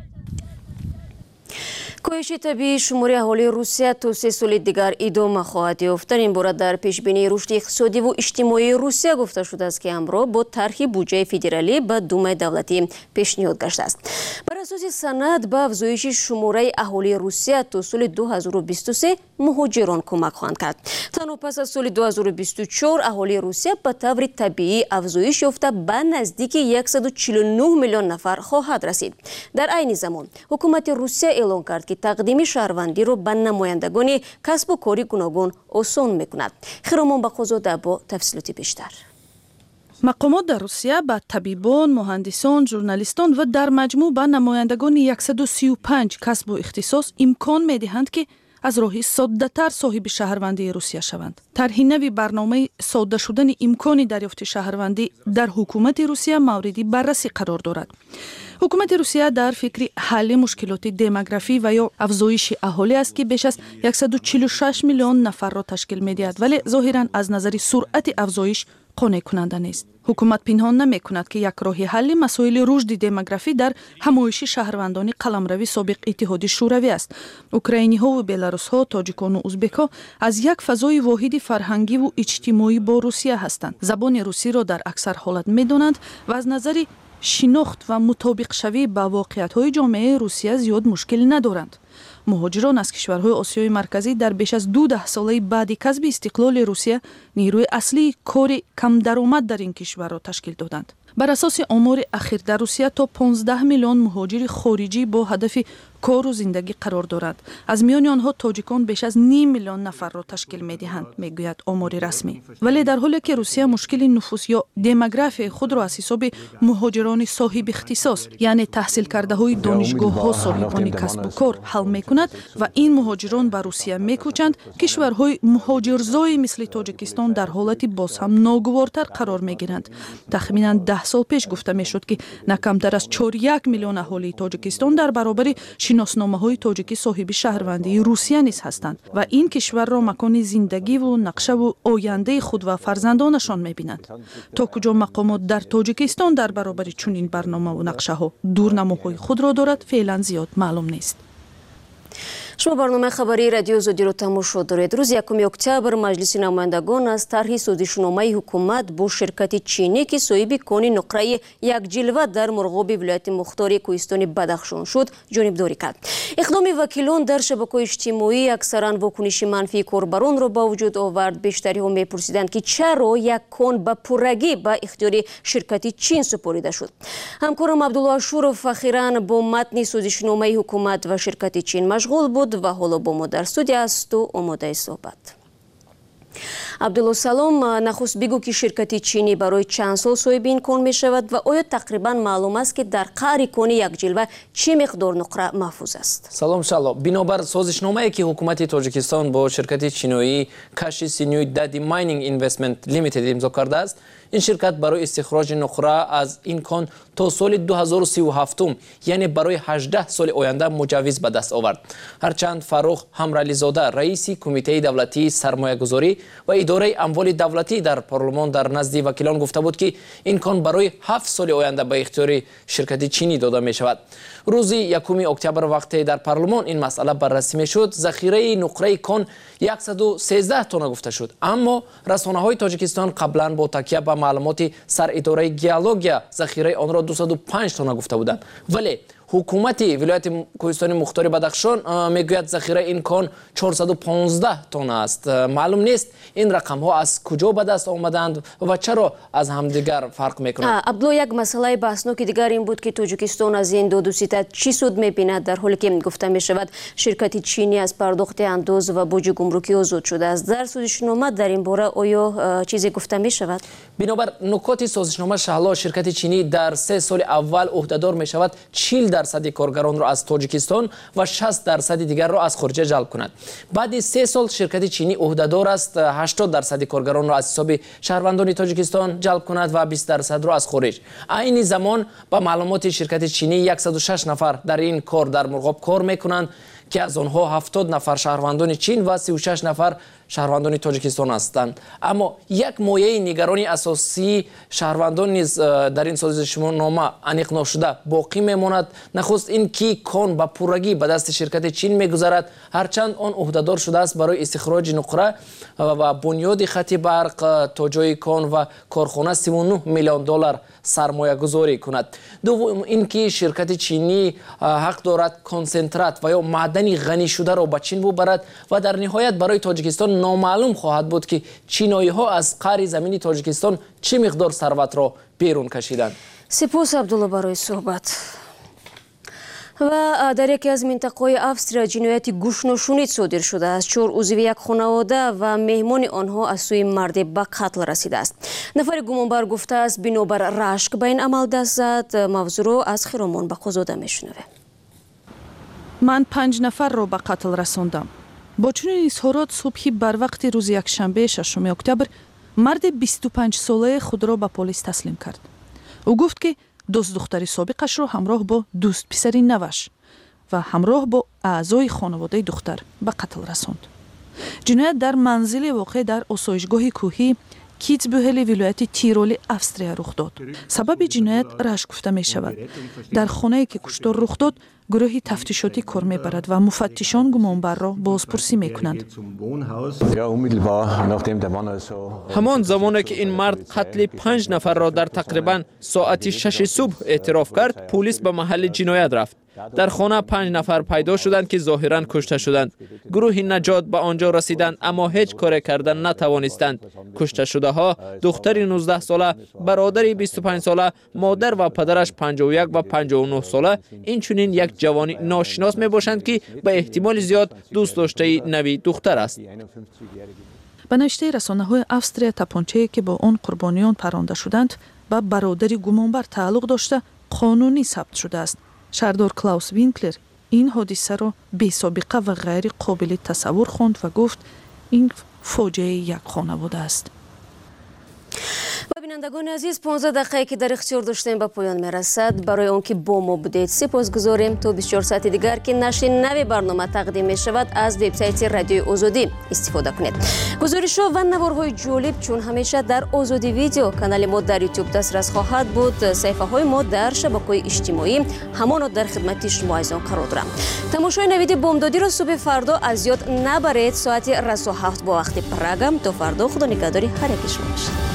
S1: کاهش طبیعی شماری اهالی روسیه تا سه سال دیگر ادامه خواهد یافت. در این باره در پیشبینی رشد اقتصادی و اجتماعی روسیه گفته شده است که همراه با طرح بودجه فدرالی به دومای دولتی پیشنهاد گشته است. اساس سند به افزایش شماره اهالی روسیه تا سال دو هزار و بیست و سه مهاجران کمک خواهند کرد. تنها پس از سال دو هزار و بیست و چهار اهالی روسیه به طور طبیعی افزایش یافته به نزدیک صد و چهل و نه میلیون نفر خواهد رسید. در عین زمان حکومت روسیه اعلام کرد که تقدیم شهروندی را به نمایندگان کسب و کاری گوناگون آسان میکند. خیرامان بخوزاده با تفصیلات بیشتر.
S2: مقامات در روسیه به طبیبان، مهندسان، ژورنالیستان و در مجموع به نمایندگان صد و سی و پنج کسب و اختصاص امکان می‌دهند که از راهی ساده‌تر صاحب شهروندی روسیه شوند. طرح نوی برنامه ساده شدن امکان دریافت شهروندی در حکومت روسیه موردی بررسی قرار دارد. حکومت روسیه در فکر حل مشکلات دموگرافی و یا افزایش اهالی است که بیش از صد و چهل و شش میلیون نفر را تشکیل می‌دهد، ولی ظاهراً از نظر سرعت افزایش قانع کننده نیست. حکومت پنهان نمی کند که یک راه حل مسائل رشد دموگرافی در همایش شهروندان قلمروی سابق اتحاد شوروی است. اوکراینی ها و بلاروس ها، تاجیکان و ازبک ها از یک فضای واحد فرهنگی و اجتماعی با روسیه هستند. زبان روسی را در اکثر حالت می دانند و از نظر شناخت و مطابق شوی با واقعیت های جامعه روسیه زیاد مشکل ندارند. مهاجران از کشورهای آسیای مرکزی در بیش از دو ده ساله بعد کسب استقلال روسیه نیروی اصلی کار کم درآمد در این کشور را تشکیل دادند. بر اساس آمار اخیر در روسیه تا پانزده میلیون مهاجر خارجی با هدف کار و زندگی قرار دارند. از میان آنها تاجیکان بیش از نیم میلیون نفر را تشکیل می‌دهند، میگوید آمار رسمی. ولی در حالی که روسیه مشکل نفوس یا دموگرافی خود را از حساب مهاجران صاحب اختصاص یعنی تحصیل کرده های دانشگاه‌ها صاحبان کسب و کار حل می‌کند و این مهاجران به روسیه می‌کوچند، کشورهای مهاجرزای مثل تاجیکستان در حالتی باز هم ناگوارتر قرار می‌گیرند. تخمیناً ده سال پیش گفته می‌شد که نه کمتر از چهار و یک میلیون اهالی تاجیکستان در برابر شناسنامه‌های تاجیکی صاحب شهروندی روسیه نیز هستند و این کشور را مکان زندگی و نقشه و آینده خود و فرزندانشان می‌بینند. تا کجا مقامات در تاجیکستان در برابر چنین برنامه و نقشه‌ها دورنماهای خود را دارد فعلا زیاد معلوم نیست.
S1: شما برنامه خبری رادیو زودی رو تماشا دارید. روز یکم اکتبر مجلس نمایندگان از طرح سازشنامه حکومت با شرکت چینی که صاحب کان نقره یک جلوه در مرغاب ولایت مختار کوهستان بدخشان شد جانبداری کرد. اقدام وکیلان در شبکه‌های اجتماعی اکثرا واکنش منفی کاربران را با وجود آورد. بیشتری ها میپرسیدند که چرا یک کان به پرگی به اختیار شرکت چین سپرده شد. همکارم عبدالله شورف اخیراً با متن سازشنامه حکومت و شرکت چین مشغول بود و حالا با ما در استودیو است و آماده صحبت. عبدالله سلام، نخست بگو که شرکت چینی برای چند سال صاحب این کان می شود و آیا تقریبا معلوم است که در قعر کان یک جلوه چه مقدار نقره محفوظ است؟
S11: سلام شالله. بنابر سازشنامه‌ای که حکومت تاجیکستان با شرکت چینی کاشی سینیوی دادی ماینینگ اینوستمنت لیمیتد امضا کرده است، این شرکت برای استخراج نقره از این کان تا سال دو هزار و سی و هفت یعنی برای هجده سال آینده مجوز به دست آورد. هرچند فاروق همرالی زاده رئیس کمیته دولتی سرمایه گذاری و اداره اموال دولتی در پارلمان در نزد وکیلان گفته بود که این کان برای هفت سال آینده به اختیار شرکت چینی داده می شود. روز یکم اکتبر وقتی در پارلمان این مسئله بررسی می شد، ذخیره نقره کان صد و سیزده تن گفته شد، اما رسانه‌های تاجیکستان قبلا با تکیه به معلومات سر اداره گئولوژیا ذخیره آن را دویست و پنج تن گفته بودند. ولی حکومت ولایت کوهستان مختار بدخشان میگوید ذخیره این کان چهارصد و پانزده تن است. معلوم نیست این رقم ها از کجا به دست آمدند و چرا از همدیگر فرق میکنند.
S1: عبدالله، یک مسئله بحثناک دیگر این بود که تاجیکستان از این داد و ستد چی سود میبیند در حالی که گفته میشود شرکت چینی از پرداخت انداز و بوج گمرکی آزاد شده است. در سازشنامه در این باره آیا چیزی گفته میشود؟
S11: بنابر نکات سازشنامه شهلا، شرکت چینی در سه سال اول عهدهدار میشود چهل درصد کارگران را از تاجیکستان و شصت درصد دیگر را از خارج جلب کند. بعد سه سال شرکت چینی عهدهدار است هشتاد درصد کارگران را از حساب شهروندان تاجیکستان جلب کند و بیست درصد را از خارج. عین زمان با معلومات شرکت چینی صد و شش نفر در این کار در مرغاب کار میکنند که از آنها هفتاد نفر شهروندان چین و سی و شش نفر شهروندان تاجیکستان هستند. اما یک مایه نگرانی اساسی شهروندان نیز در این سازشنامه انیق نشده باقی میماند. نخست این که کان با پورگی به دست شرکت چین میگذرد، هرچند آن عهدهدار شده است برای استخراج نقره و بنیاد خط برق تا جای کان و کارخانه سی و نه میلیون دلار سرمایه گذاری کند. دوم اینکه شرکت چینی حق دارد کنسنترات و یا معدنی غنی شده را به چین ببرد و در نهایت برای تاجیکستان نامعلوم خواهد بود که چینایی ها از قعر زمین تاجیکستان چه مقدار ثروت را بیرون کشیدند.
S1: سپاس عبدالله برای صحبت. و در یکی از منطقه‌های австрия جنایتی گوش‌نشونی صادر شده است. چهار عضو یک خانواده و مهمان آنها از سوی مرد به قتل رسیده است. نفر گمانبر گفته است بنابر رشک به این عمل دست زد. موضوع را از خرامان بخوزاده میشنویم.
S2: من پنج نفر را به قتل رساندم. با چنین اظهارات صبحی بر وقت روز یکشنبه ششم اکتبر مرد بیست و پنج ساله خود را به پلیس تسلیم کرد. او گفت که دوست دختری سابقش را همراه با دوست پسری نوش و همراه با اعضای خانواده دختر به قتل رساند. جنایت در منزل واقع در آسایشگاه کوهی کیتسبوهل ولایت تیرول австрия رخ داد. سبب جنایت رشک گفته می شود. در خانه‌ای که کشتار رخ داد گروهی تفتیشاتی کار می برد و مفتشان گمانبر را بازپرسی می کنند.
S6: همان زمانی که این مرد قتل پنج نفر را در تقریبا ساعت شش صبح اعتراف کرد، پلیس به محل جنایت رفت. در خانه پنج نفر پیدا شدند که ظاهراً کشته شدند. گروه نجات به آنجا رسیدند اما هیچ کاری کردن نتوانستند. کشته شده ها دختری نوزده ساله، برادری بیست و پنج ساله، مادر و پدرش پنجاه و یک و پنجاه و نه ساله، اینچنین یک جوانی ناشناس می باشند که به احتمال زیاد دوست داشته نوی دختر است.
S2: به نوشته رسانه‌های австрия تپانچه‌ای که با آن قربانیان پرانده شدند به برادری گمانبر تعلق داشته قانونی ثبت شده است. شهردار کلاوس وینکلر این حادثه را بی سابقه و غیر قابل تصور خواند و گفت این فاجعه یک خانواده است.
S1: بینندگان عزیز، پانزده دقیقه که در اختیار داشتیم به پایان میرسد. برای اون که با ما بودید سپاسگزاریم. تا بیست و چهار ساعت دیگر که نشر نوی برنامه تقدیم می شود از وبسایت رادیوی آزادی استفاده کنید. گزارش‌ها و نوارهای جالب چون همیشه در آزادی ویدیو کانال ما در یوتیوب دسترس خواهد بود. صفحه های ما در شبکه‌های اجتماعی همانا در خدمت شما عزیزان قرار دارم. تماشای نوید بامدادی را صبح فردا از یاد نبرید. ساعت رس و هفت با وقت پرگم. تا فردا خدا نگهداری هر یک شما باشید.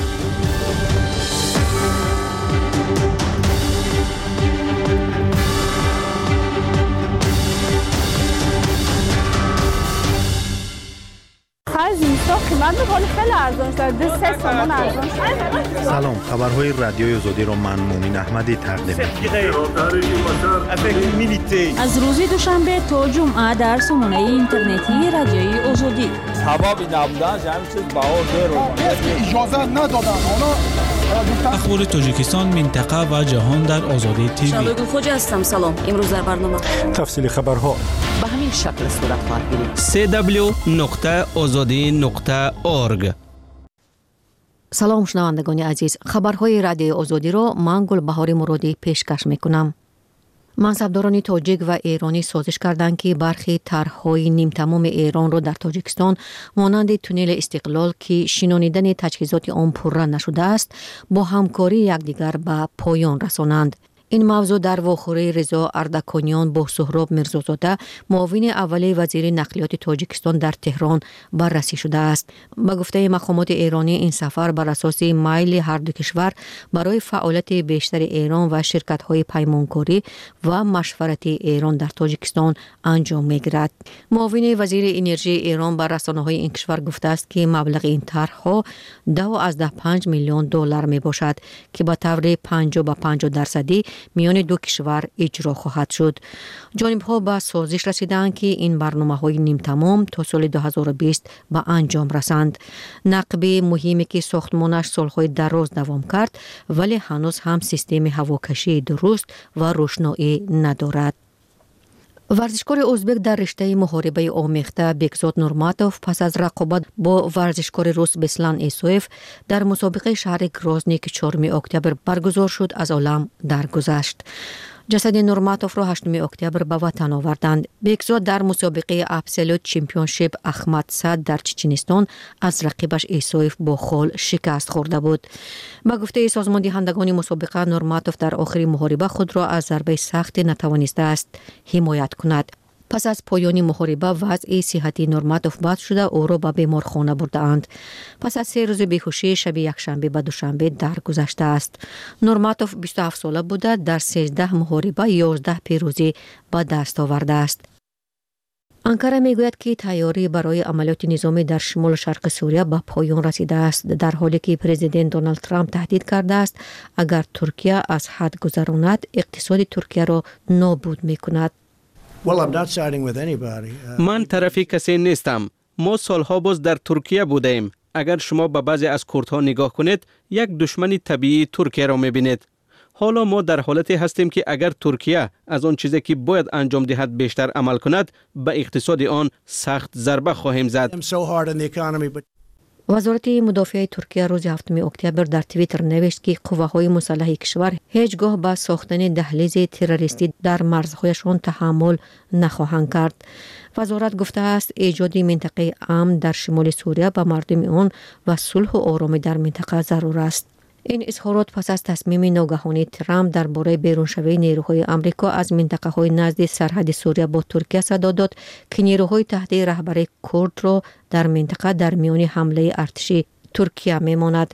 S3: سلام، خبرهای رادیوی آزادی را من مومن احمدی تقدیم می‌کنم.
S4: از روز دوشنبه تا جمعه در سامانه اینترنتی رادیوی آزادی.
S18: سبب نبودن همین چیز بهار رو اجازه ندادن.
S22: اخبار تاجیکستان، منطقه و جهان در آزادی تیوی.
S1: شادو خوجا هستم. سلام. امروز در برنامه
S3: تفصیل خبرها
S4: به همین شکل صورت خواهد گرفت.
S3: سی دبلیو نقطه آزادی نقطه اورگ.
S19: سلام شنوندگان عزیز، خبرهای رادیوی آزادی را من گلبهار مرادی پیشکش میکنم. منصبداران تاجیک و ایرانی سازش کردند که برخی طرح‌های نیم تمام ایران را در تاجیکستان مانند تونل استقلال که شنانیدن تجهیزات آن پررو نشده است با همکاری یکدیگر به پایان رسانند. این موضوع در واخوره رضا اردکانیان با سهراب میرزازاده معاون اول وزیر نقلیات تاجیکستان در تهران بررسی شده است. به گفته مقامات ایرانی این سفر بر اساس میل هر دو کشور برای فعالیت بیشتر ایران و شرکت‌های پیمانکاری و مشورتی ایران در تاجیکستان انجام می‌گیرد. معاون وزیر انرژی ایران بر رسانه‌های این کشور گفته است که مبلغ این طرح‌ها دو از ده پنج میلیون دلار میباشد که با طور پنجاه به پنجاه درصدی میان دو کشور اجرا خواهد شد. جانب‌ها به سازش رسیدند که این برنامه‌های نیم تمام تا سال دو هزار و بیست به انجام رسند. نقب مهمی که ساختمانش سالهای دراز دوام کرد ولی هنوز هم سیستم هواکشی درست و روشنایی ندارد. ورزشکار ازبک در رشته محاربه آمیخته بکزاد نورماتوف پس از رقابت با ورزشکار روس بسلان ایسویف در مسابقه شهر گرازنی که چهارم اکتبر برگزار شد از عالم درگذشت. جسد نورماتوف را هشتم اکتبر به وطن آوردند. بیکزاد در مسابقه ابسولوت چمپیونشیپ احمد صد در چچنستان از رقیبش ایسویف با خال شکست خورده بود. با گفته سازمان دهندگان مسابقه، نورماتوف در آخر محاربه خود را از ضربه سخت نتوانسته است حمایت کند. پس از پایان محاربه وضع صحتی نورماتوف بد شده، او را به بیمارخانه برده‌اند. پس از سه روز بیهوشی شب یکشنبه به دوشنبه درگذشته است. نورماتوف بیست و هفت ساله بوده، در سیزده محاربه یازده پیروزی به دست آورده است. انکره میگوید که تیاری برای عملیات نظامی در شمال شرق سوریه به پایان رسیده است، در حالی که پرزیدنت دونالد ترامپ تهدید کرده است اگر ترکیه از حد گذراند اقتصاد ترکیه را نابود میکند.
S15: من طرفی کسی نیستم. ما سالها باز در ترکیه بودیم. اگر شما به بعضی از کردها نگاه کنید، یک دشمن طبیعی ترکیه را میبینید. حالا ما در حالتی هستیم که اگر ترکیه از آن چیزی که باید انجام دهد بیشتر عمل کند، به اقتصاد آن سخت ضربه خواهیم زد.
S19: وزارت مدافع ترکیه روز هفتم اکتبر در توییتر نوشت که قوه‌های مسلح کشور هیچگاه به ساختن دهلیز تروریستی در مرزهایشان تحمل نخواهند کرد. وزارت گفته است ایجاد منطقه امن در شمال سوریه به مردم آن و صلح و آرامی در منطقه ضرور است. این اظهارات پس از تصمیم ناگهانی ترامپ درباره بیرونشوی نیروهای آمریکا از منطقه‌های نزد سرحد سوریه با ترکیه صدا داد که نیروهای تحت رهبری کرد را در منطقه در میان حمله ارتشی ترکیه میماند.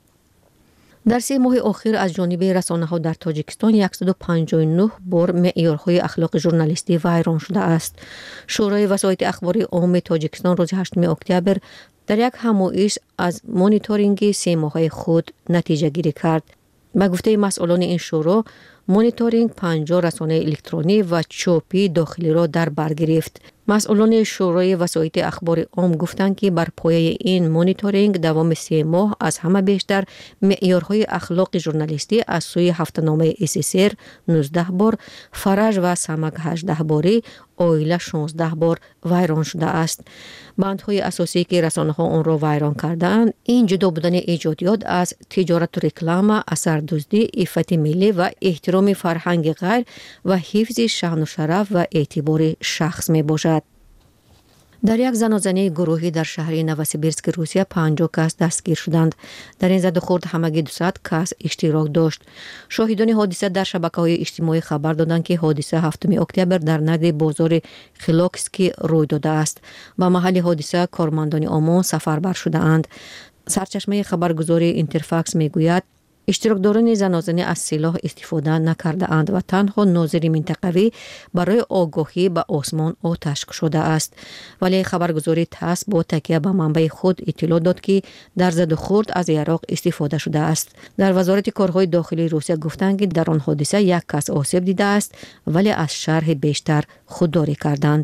S19: در سه ماه اخیر از جانب رسانه‌ها در تاجیکستان صد و پنجاه و نه بار معیارهای اخلاق ژورنالیستی ویران شده است. شورای وسایط اخباری عام تاجیکستان روز هشتم اکتبر در یک همایش از مانیتورینگ سه ماهه خود نتیجه گیری کرد. به گفته مسئولان این شورا، مانیتورینگ پنجاه رسانه الکترونی و چاپی داخلی را در بر گرفت. مسئولان شورای وسایط اخبار عام گفتند که بر پایه این مانیتورینگ دوام سه ماه از همه بیشتر معیارهای اخلاق ژورنالیستی از سوی هفته‌نامه اسیسر نوزده بار، فرج و سمک هجده باری، آیله شانزده بار ویران شده است. بندهای اساسی که رسانه ها آن را ویران کردند این جدا بودن ایجادیات از تجارت و رکلام، اثردزدی، عفت ملی و احترام فرهنگ غیر و حفظ شأن و شرف و اعتبار شخص می باشد. در یک زنازنه گروهی در شهر نوسیبیرسک روسیه پنجاه کس دستگیر شدند. در این زد و خورد همگی دویست کس اشتراک داشت. شاهدان حادثه در شبکه‌های اجتماعی خبر دادند که حادثه هفتم اکتبر در نزد بازار خلاکسکی روی داده است. به محل حادثه کارمندان امن سفربر شده اند. سرچشمه خبرگزاری اینترفاکس میگوید اشتراکداران زنازنه از سلاح استفاده نکرده اند و تنها ناظر منطقوی برای آگاهی به آسمان آتش شده است. ولی خبرگزاری تاس با تکیه به منبع خود اطلاع داد که در زد و خورد از عراق استفاده شده است. در وزارت کارهای داخلی روسیه گفتند که در آن حادثه یک کس آسیب دیده است، ولی از شرح بیشتر خودداری کردند.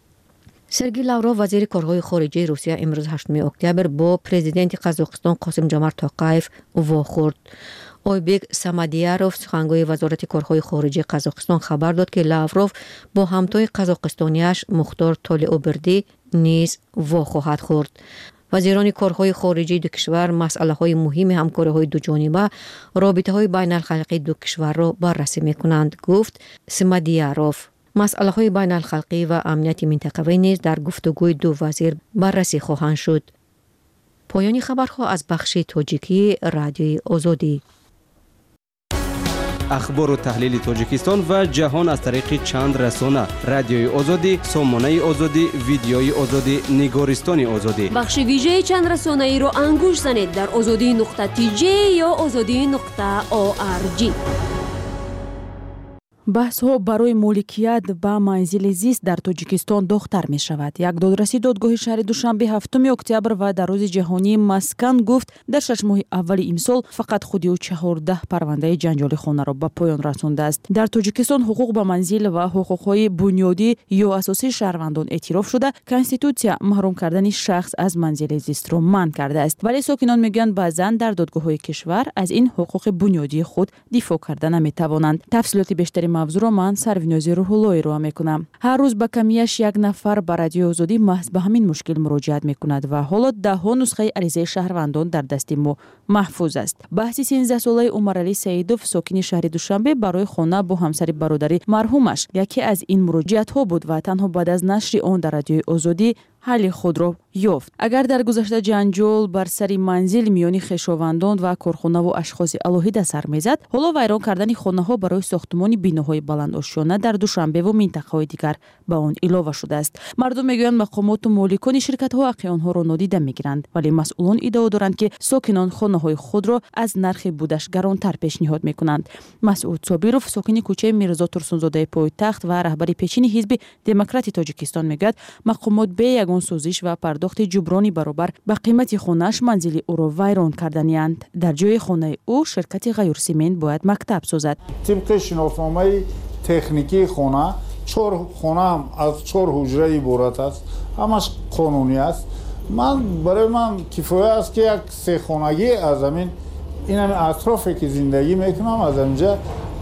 S19: سرگئی لاوروف وزیر کارهای خارجه روسیه امروز هشتم اکتبر با پرزیدنت قزاقستان قاسم جمال توقایف واخورد. اویبک سمدیاروف سخنگوی وزارت کارهای خارجه قزاقستان خبر داد که لاوروف با همتای قزاقستانیش مختار تالیوبردی نیز واخواهد خورد. وزیران کارهای خارجه دو کشور مسائل مهم همکاری‌های دو جانبه، رابطه‌های بین الخلیقی دو کشور را بررسی می‌کنند، گفت سمدیاروف. مسائل های بین الخلیقی و امنیت منطقوی نیز در گفتگوی دو وزیر بررسی خواهند شد. پایان خبرها از بخش تاجیکی رادیوی آزادی.
S15: اخبار و تحلیل تاجیکستان و جهان از طریق چند رسانه: رادیوی آزادی، سامانه آزادی، ویدیوی آزادی، نگارستان آزادی.
S1: بخش ویژه چند رسانه ای را انگوش زنید در آزادی نقطه تی جی یا آزادی نقطه او آر جی.
S4: بحث ها برای مالکیت به منزل زیست در تاجیکستان داغ‌تر می شود. یک دادرسی دادگاه شهر دوشنبه هفتم اکتبر و در روز جهانی مسکن گفت در شش ماه اول امسال فقط خودی و چهارده پرونده جنجال خانه را به پایان رسانده است. در تاجیکستان حقوق به منزل و حقوق‌های بنیادی یا اساسی شهروندان اعتراف شده، کنستیتوسیا محروم کردن شخص از منزل زیست را منع کرده است. ولی ساکنان میگن بعضن در دادگاه‌های کشور از این حقوق بنیادی خود دفاع کردن نمی‌توانند. تفصیلات بیشتری мавзӯъро ман сарвинози рӯҳуллои роҳ мекунам. ҳар рӯз ба камияш як нафар ба радиои озодӣ маҳз ба ҳамин мушкил муроҷиат мекунад ва ҳоло даҳҳо нусхаи аризаи шаҳрвандон дар дасти мо маҳфуз аст. баҳси сенздаҳсолаи Умаралӣ Саидов, сокини шаҳри Душанбе, барои хона бо ҳамсари бародари марҳумаш яке аз ин муроҷиатҳо буд ва танҳо баъд аз нашри он дар радиои озодӣ ҳалли худро ёфт. агар дар гузашта ҷанҷол бар сари манзил миёни хешовандон ва корхонаву ашхоси алоҳида сар мезад, ҳоло вайрон кардани хонаҳо барои сохтумони биноҳои баландошона дар Душанбеву минтақаҳои дигар ба он илова шудааст. мардум мегӯянд мақомоту моликони ширкатҳо ҳаққи онҳоро нодида мегиранд, вале масъулон иддао доранд, ки сокинон хонаҳои худро аз нархи будаш гаронтар пешниҳод мекунанд. Масъуд Собиров, сокини кӯчаи Мирзо Турсунзодаи Пойтахт ва раҳбари печини ҳизби Демократи Тоҷикистон мегӯяд, мақомот бе ягон сӯзиш ва пардохти ҷуброни баробар ба қимати хонааш манзили ӯро вайрон карданиянд. дар ҷои хонаи ӯ ширкати Ғаюрсимент бояд мактаб созад.
S5: тибқи шиносномаи техникии хона чор хонаам аз чор ҳуҷра иборат аст, ҳамаш қонунӣ аст. ман барои ман кифоя аст ки як сехонагӣ аз ҳамин ин ҳамин атрофе ки зиндагӣ мекунам аз ҳаминҷа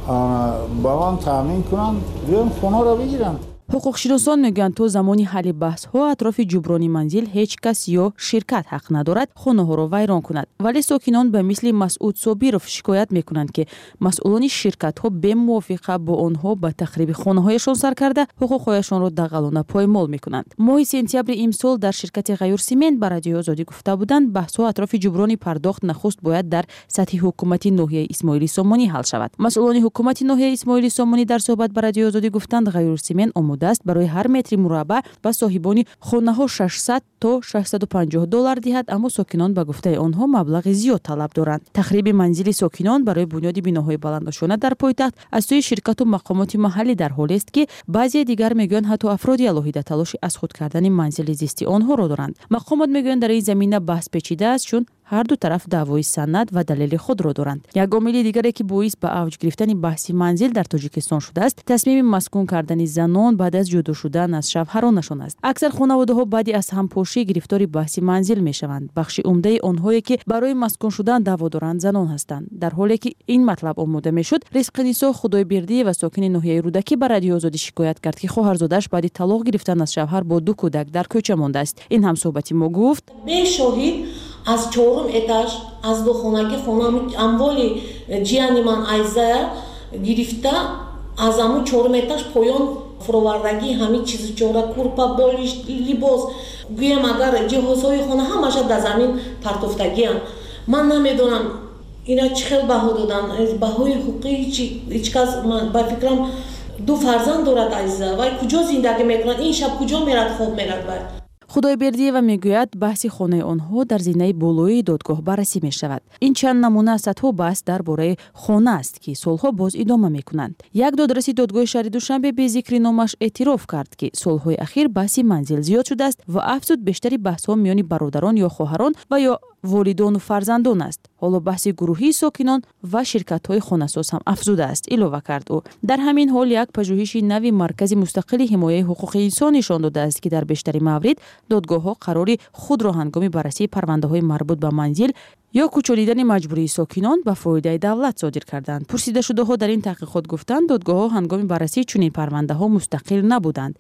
S5: ба ман таъмин кунанд, биён хонаро бигиранд. ҳуқуқшиносон мегӯянд то замони ҳалли баҳсҳо атрофи ҷуброни манзил ҳеҷ кас ё ширкат ҳақ надорад хонаҳоро вайрон кунад. вале сокинон ба мисли Масъуд Собиров шикоят мекунанд, ки масъулони ширкатҳо бемувофиқа бо онҳо ба тахриби хонаҳояшон сар карда, ҳуқуқҳояшонро дағалона поймол мекунанд. моҳи сентябри имсол дар ширкати Ғаюрсимент ба радиои озодӣ гуфта буданд, баҳсҳо атрофи ҷуброни пардохт нахуст бояд дар сатҳи ҳукумати ноҳияи Исмоили Сомонӣ ҳал шавад. масъулони ҳукумати ноҳияи Исмоили Сомонӣ дар суҳбат ба радиои озодӣ гуфтанд, Ғаюрсимент омодаст барои ҳар метри мураббаъ ба соҳибони хонаҳо шашсад то шашсаду панҷоҳ доллар диҳад, аммо сокинон ба гуфтаи онҳо маблағи зиёд талаб доранд. тахриби манзили сокинон барои бунёди биноҳои баландошона дар пойтахт аз сӯи ширкату мақомоти маҳаллӣ дар ҳолест, ки баъзеи дигар мегӯянд ҳатто афроди алоҳида талоши аз худ кардани манзили зисти онҳоро доранд. мақомот мегӯянд дар ин замина баҳс печида аст, чун ҳар ду тараф даъвои санад ва далели худро доранд. як омили дигаре ки боис ба авҷ гирифтани баҳси манзил дар Тоҷикистон шудааст, тасмими маскун кардани занон баъд аз ҷудо шудан аз шавҳаронашон аст. аксар хонаводаҳо баъди аз ҳампошӣ гирифтори баҳси манзил мешаванд. бахши умдаи онҳое ки барои маскун шудан даъво доранд занон ҳастанд. дар ҳоле ки ин матлаб омода мешуд, Ризқинисо Худойбердӣ ва сокини ноҳияи Рӯдакӣ ба радиои озодӣ шикоят кард, ки хоҳарзодааш баъди талоқ гирифтан аз шавҳар бо ду кӯдак дар кӯча мондааст. ин ҳамсоҳбати мо гуфт:
S20: бешоҳид аз чорум этаж аз духонаги хонами амволи ҷияни ман айзая гирифта аз аму чорум этаж поён фуровардаги ҳамин чизи чора курпа болиш либос гӯям агар ҷиҳозҳои хона ҳамаша дар замин партофтагиам. ман намедонам ина чӣ хел баҳо додан, баҳои ҳуқуқи ҳеҷ кас ба фикрам ду фарзанд дорад айза, вай куҷо зиндагӣ мекунад, ин шаб куҷо мерад хоб мерад вай.
S4: Худойбердиева мегӯяд баҳси хонаи онҳо дар зинаи болоии додгоҳ баррасӣ мешавад. ин чанд намуна аз садҳо баҳс дар бораи хона аст, ки солҳо боз идома мекунанд. як додраси додгоҳи шаҳри Душанбе бе зикри номаш эътироф кард, ки солҳои ахир баҳси манзил зиёд шудааст ва афзуд бештари баҳсҳо миёни бародарон ё хоҳарон ва ё волидону фарзандон аст. ҳоло баҳси гурӯҳии сокинон ва ширкатҳои хонасоз ҳам афзудааст, илова кард ӯ. дар ҳамин ҳол як пажӯҳиши нави маркази мустақили ҳимояи ҳуқуқи инсон нишон додааст, ки дар бештари маврид додгоҳҳо қарори худро ҳангоми баррасии парвандаҳои марбут ба манзил ё кӯчонидани маҷбурии сокинон ба фоидаи давлат содир карданд. пурсидашудаҳо дар ин таҳқиқот гуфтанд, додгоҳҳо ҳангоми баррасии чунин парвандаҳо мустақил набуданд.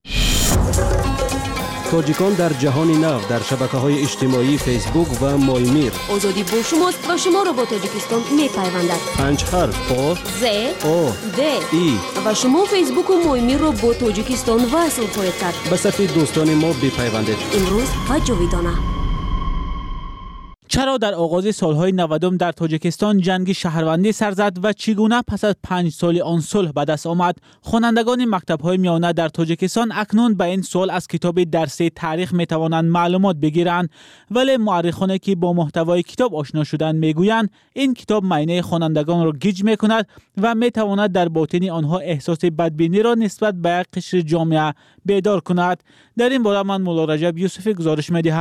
S3: тоҷикон дар ҷаҳони нав дар шабакаҳои иҷтимоӣ фейсбук ва Моймир.
S1: озодӣ бо шумост ва шуморо бо Тоҷикистон мепайвандад.
S3: панҷ ҳарф о
S1: з
S3: о
S1: д
S3: и
S1: ва шумо фейсбуку Моймирро бо Тоҷикистон васл хоҳед кард.
S3: ба сафи дӯстони мо бипайвандед.
S1: имрӯз ва ҷовидона.
S22: چرا در آغاز سالهای نودم در تاجیکستان جنگ شهروندی سر زد و چگونه پس از پنج سال آن صلح به دست آمد؟ خوانندگان مکتب‌های میانه در تاجیکستان اکنون به این سوال از کتاب درسی تاریخ میتوانند معلومات بگیرند، ولی مورخانی که با محتوای کتاب آشنا شدند میگویند این کتاب معینه خوانندگان را گیج میکند و میتواند در باطن آنها احساس بدبینی را نسبت به قشر جامعه بیدار کند. در این باره من مولا رجب یوسفی گزارش میدهم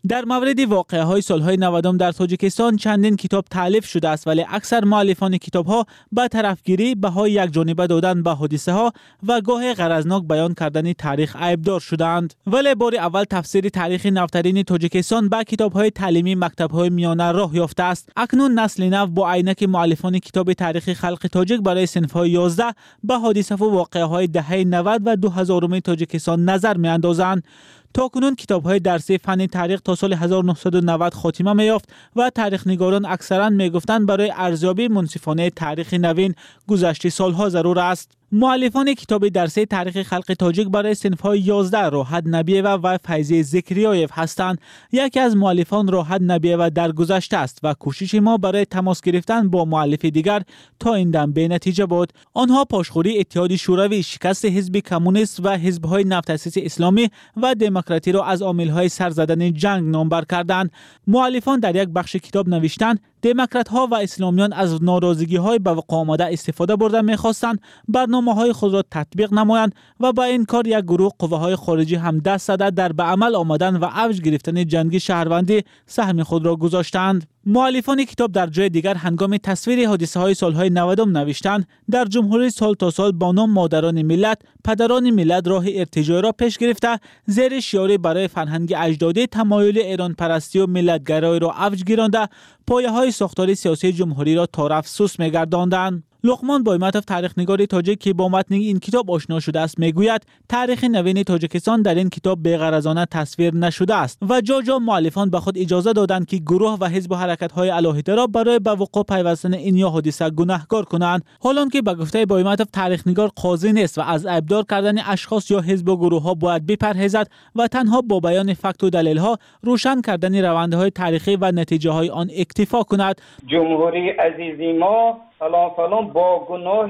S22: در مورد واقعه های سالهای نود در تاجیکستان چندین کتاب تالیف شده است، ولی اکثر مؤلفان کتاب ها به طرفگیری، بهای یک جانبه دادن به حادثه ها و گاه غرضناک بیان کردن تاریخ عیبدار شدند. ولی بار اول تفسیر تاریخ نوترین تاجیکستان با کتاب های تعلیمی مکتب های میانه راه یافته است. اکنون نسل نو با عینک مؤلفان کتاب تاریخ خلق تاجیک برای صنف های یازده به حادثه و واقعه های دهه نود و دو هزار تاجیکستان نظر می اندازند. تاکنون کتاب‌های درسی فن تاریخ تا سال هزار و نهصد و نود خاتمه می‌یافت و تاریخ نگاران اکثراً می‌گفتند برای ارزیابی منصفانه تاریخ نوین گذشته سالها ضرور است. مؤلفان کتاب درسی تاریخ خلق تاجیک برای صنف‌های یازده راحت نبیه و فیضی زکریایف هستند. یکی از مؤلفان راحت نبیه و در گذشته است و کوشش ما برای تماس گرفتن با مؤلف دیگر تا این دم به نتیجه بود. آنها پاشخوری اتحاد شوروی، شکست حزب کمونیست و حزب‌های نوتأسیس اسلامی و دموکراتی را از عامل‌های سر زدن جنگ نامبر کردند. مؤلفان در یک بخش کتاب نوشتند دموکرات ها و اسلامیان از ناراضگی های به وقوع آمده استفاده برده می‌خواستند برنامه های خود را تطبیق نمایند و با این کار یک گروه قوه های خارجی هم دست زده در به عمل آمدن و اوج گرفتن جنگ شهروندی سهم خود را گذاشتند. مؤلفان کتاب در جای دیگر هنگام تصویر حادثه های سالهای نود نوشتند در جمهوری سال تا سال با نام مادران ملت، پدران ملت راه ارتجاع را پیش گرفته، زیر شعاری برای فرهنگ اجدادی تمایل ایران پرستی و ملت گرایی را اوج گرانده، پایه های ساختار سیاسی جمهوری را تارف سوس می‌گرداندند. لقمان بایمتوف تاریخ‌نگار تاجیک که با متن این کتاب آشنا شده است میگوید تاریخ نوین تاجیکستان در این کتاب بی‌غرضانه تصویر نشده است و جا جا مؤلفان به خود اجازه دادند که گروه و حزب و حرکت‌های علاهیده را برای به وقوع پیوستن این یا حادثه گناهکار کنند، حالان که به گفته بایمتوف تاریخ‌نگار قاضی نیست و از عیبدار کردن اشخاص یا حزب و گروه‌ها باید بپرهیزد و تنها با بیان فکت و دلیل‌ها روشن کردن روندهای تاریخی و نتیجه‌های آن اکتفا کند.
S7: جمهوری عزیزی ما فلان فلان با گناه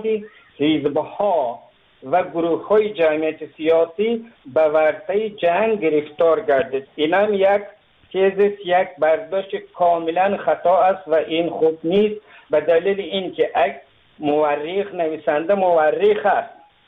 S7: حزب‌ها و گروه‌های جمعیت سیاسی به ورطه جنگ گرفتار گردید. این هم یک چیز یک برداشت کاملا خطا است و این خوب نیست، به دلیل اینکه یک مورخ نویسنده مورخ است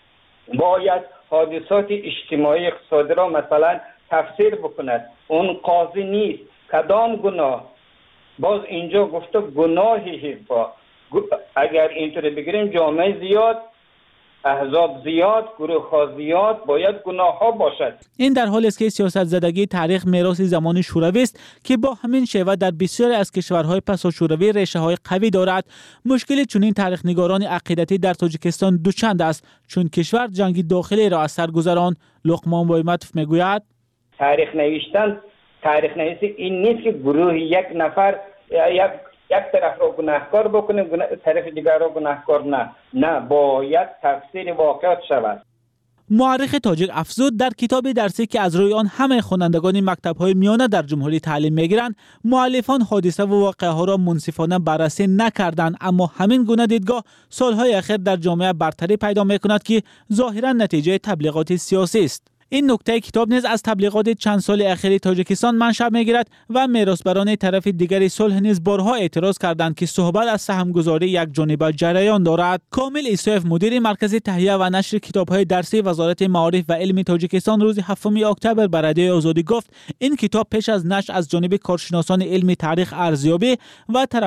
S7: باید حادثات اجتماعی اقتصادی را مثلا تفسیر بکند، اون قاضی نیست. کدام گناه؟ باز اینجا گفته گناه حزب‌ها. اگر اینطوری بگیریم جامعه زیاد، احزاب زیاد، گروه ها زیاد، باید گناه ها باشد.
S22: این در حالی است که سیاست زدگی تاریخ میراث زمان شوروی است که با همین شیوه در بسیاری از کشورهای پسا شوروی ریشه های قوی دارد. مشکل چنین تاریخ نگاران عقیدتی در تاجیکستان دوچند است، چون کشور جنگ داخلی را از سر گذراند. لقمان بایمتوف میگوید
S7: تاریخ نوشتن، تاریخ نویسی این نیست که گروه یک نفر یک یک طرف را گناهکار بکنیم طرف دیگر را گناهکار نه نه باید تفسیر واقعات شود.
S22: مورخ تاجیک افزود در کتاب درسی که از روی آن همه خوانندگان مکتب‌های میانه در جمهوری تعلیم می‌گیرند، مؤلفان حادثه و واقعه ها را منصفانه بررسی نکردند، اما همین گونه دیدگاه سالهای اخیر در جامعه برتری پیدا می‌کند که ظاهراً نتیجه تبلیغات سیاسی است. این نکته کتاب نیز از تبلیغات چند سال اخیر تاجیکستان منشأ می‌گیرد و میراثبران طرف دیگری صلح نیز بارها اعتراض کردند که صحبت از سهمگذاری یک جانبه جریان دارد. کامل ایسایف مدیر مرکز تهیه و نشر کتاب‌های درسی وزارت معارف و علم تاجیکستان روز هفتم اکتبر بر رادیو آزادی گفت این کتاب پیش از نشر از جانب کارشناسان علم تاریخ ارزیابی و طرف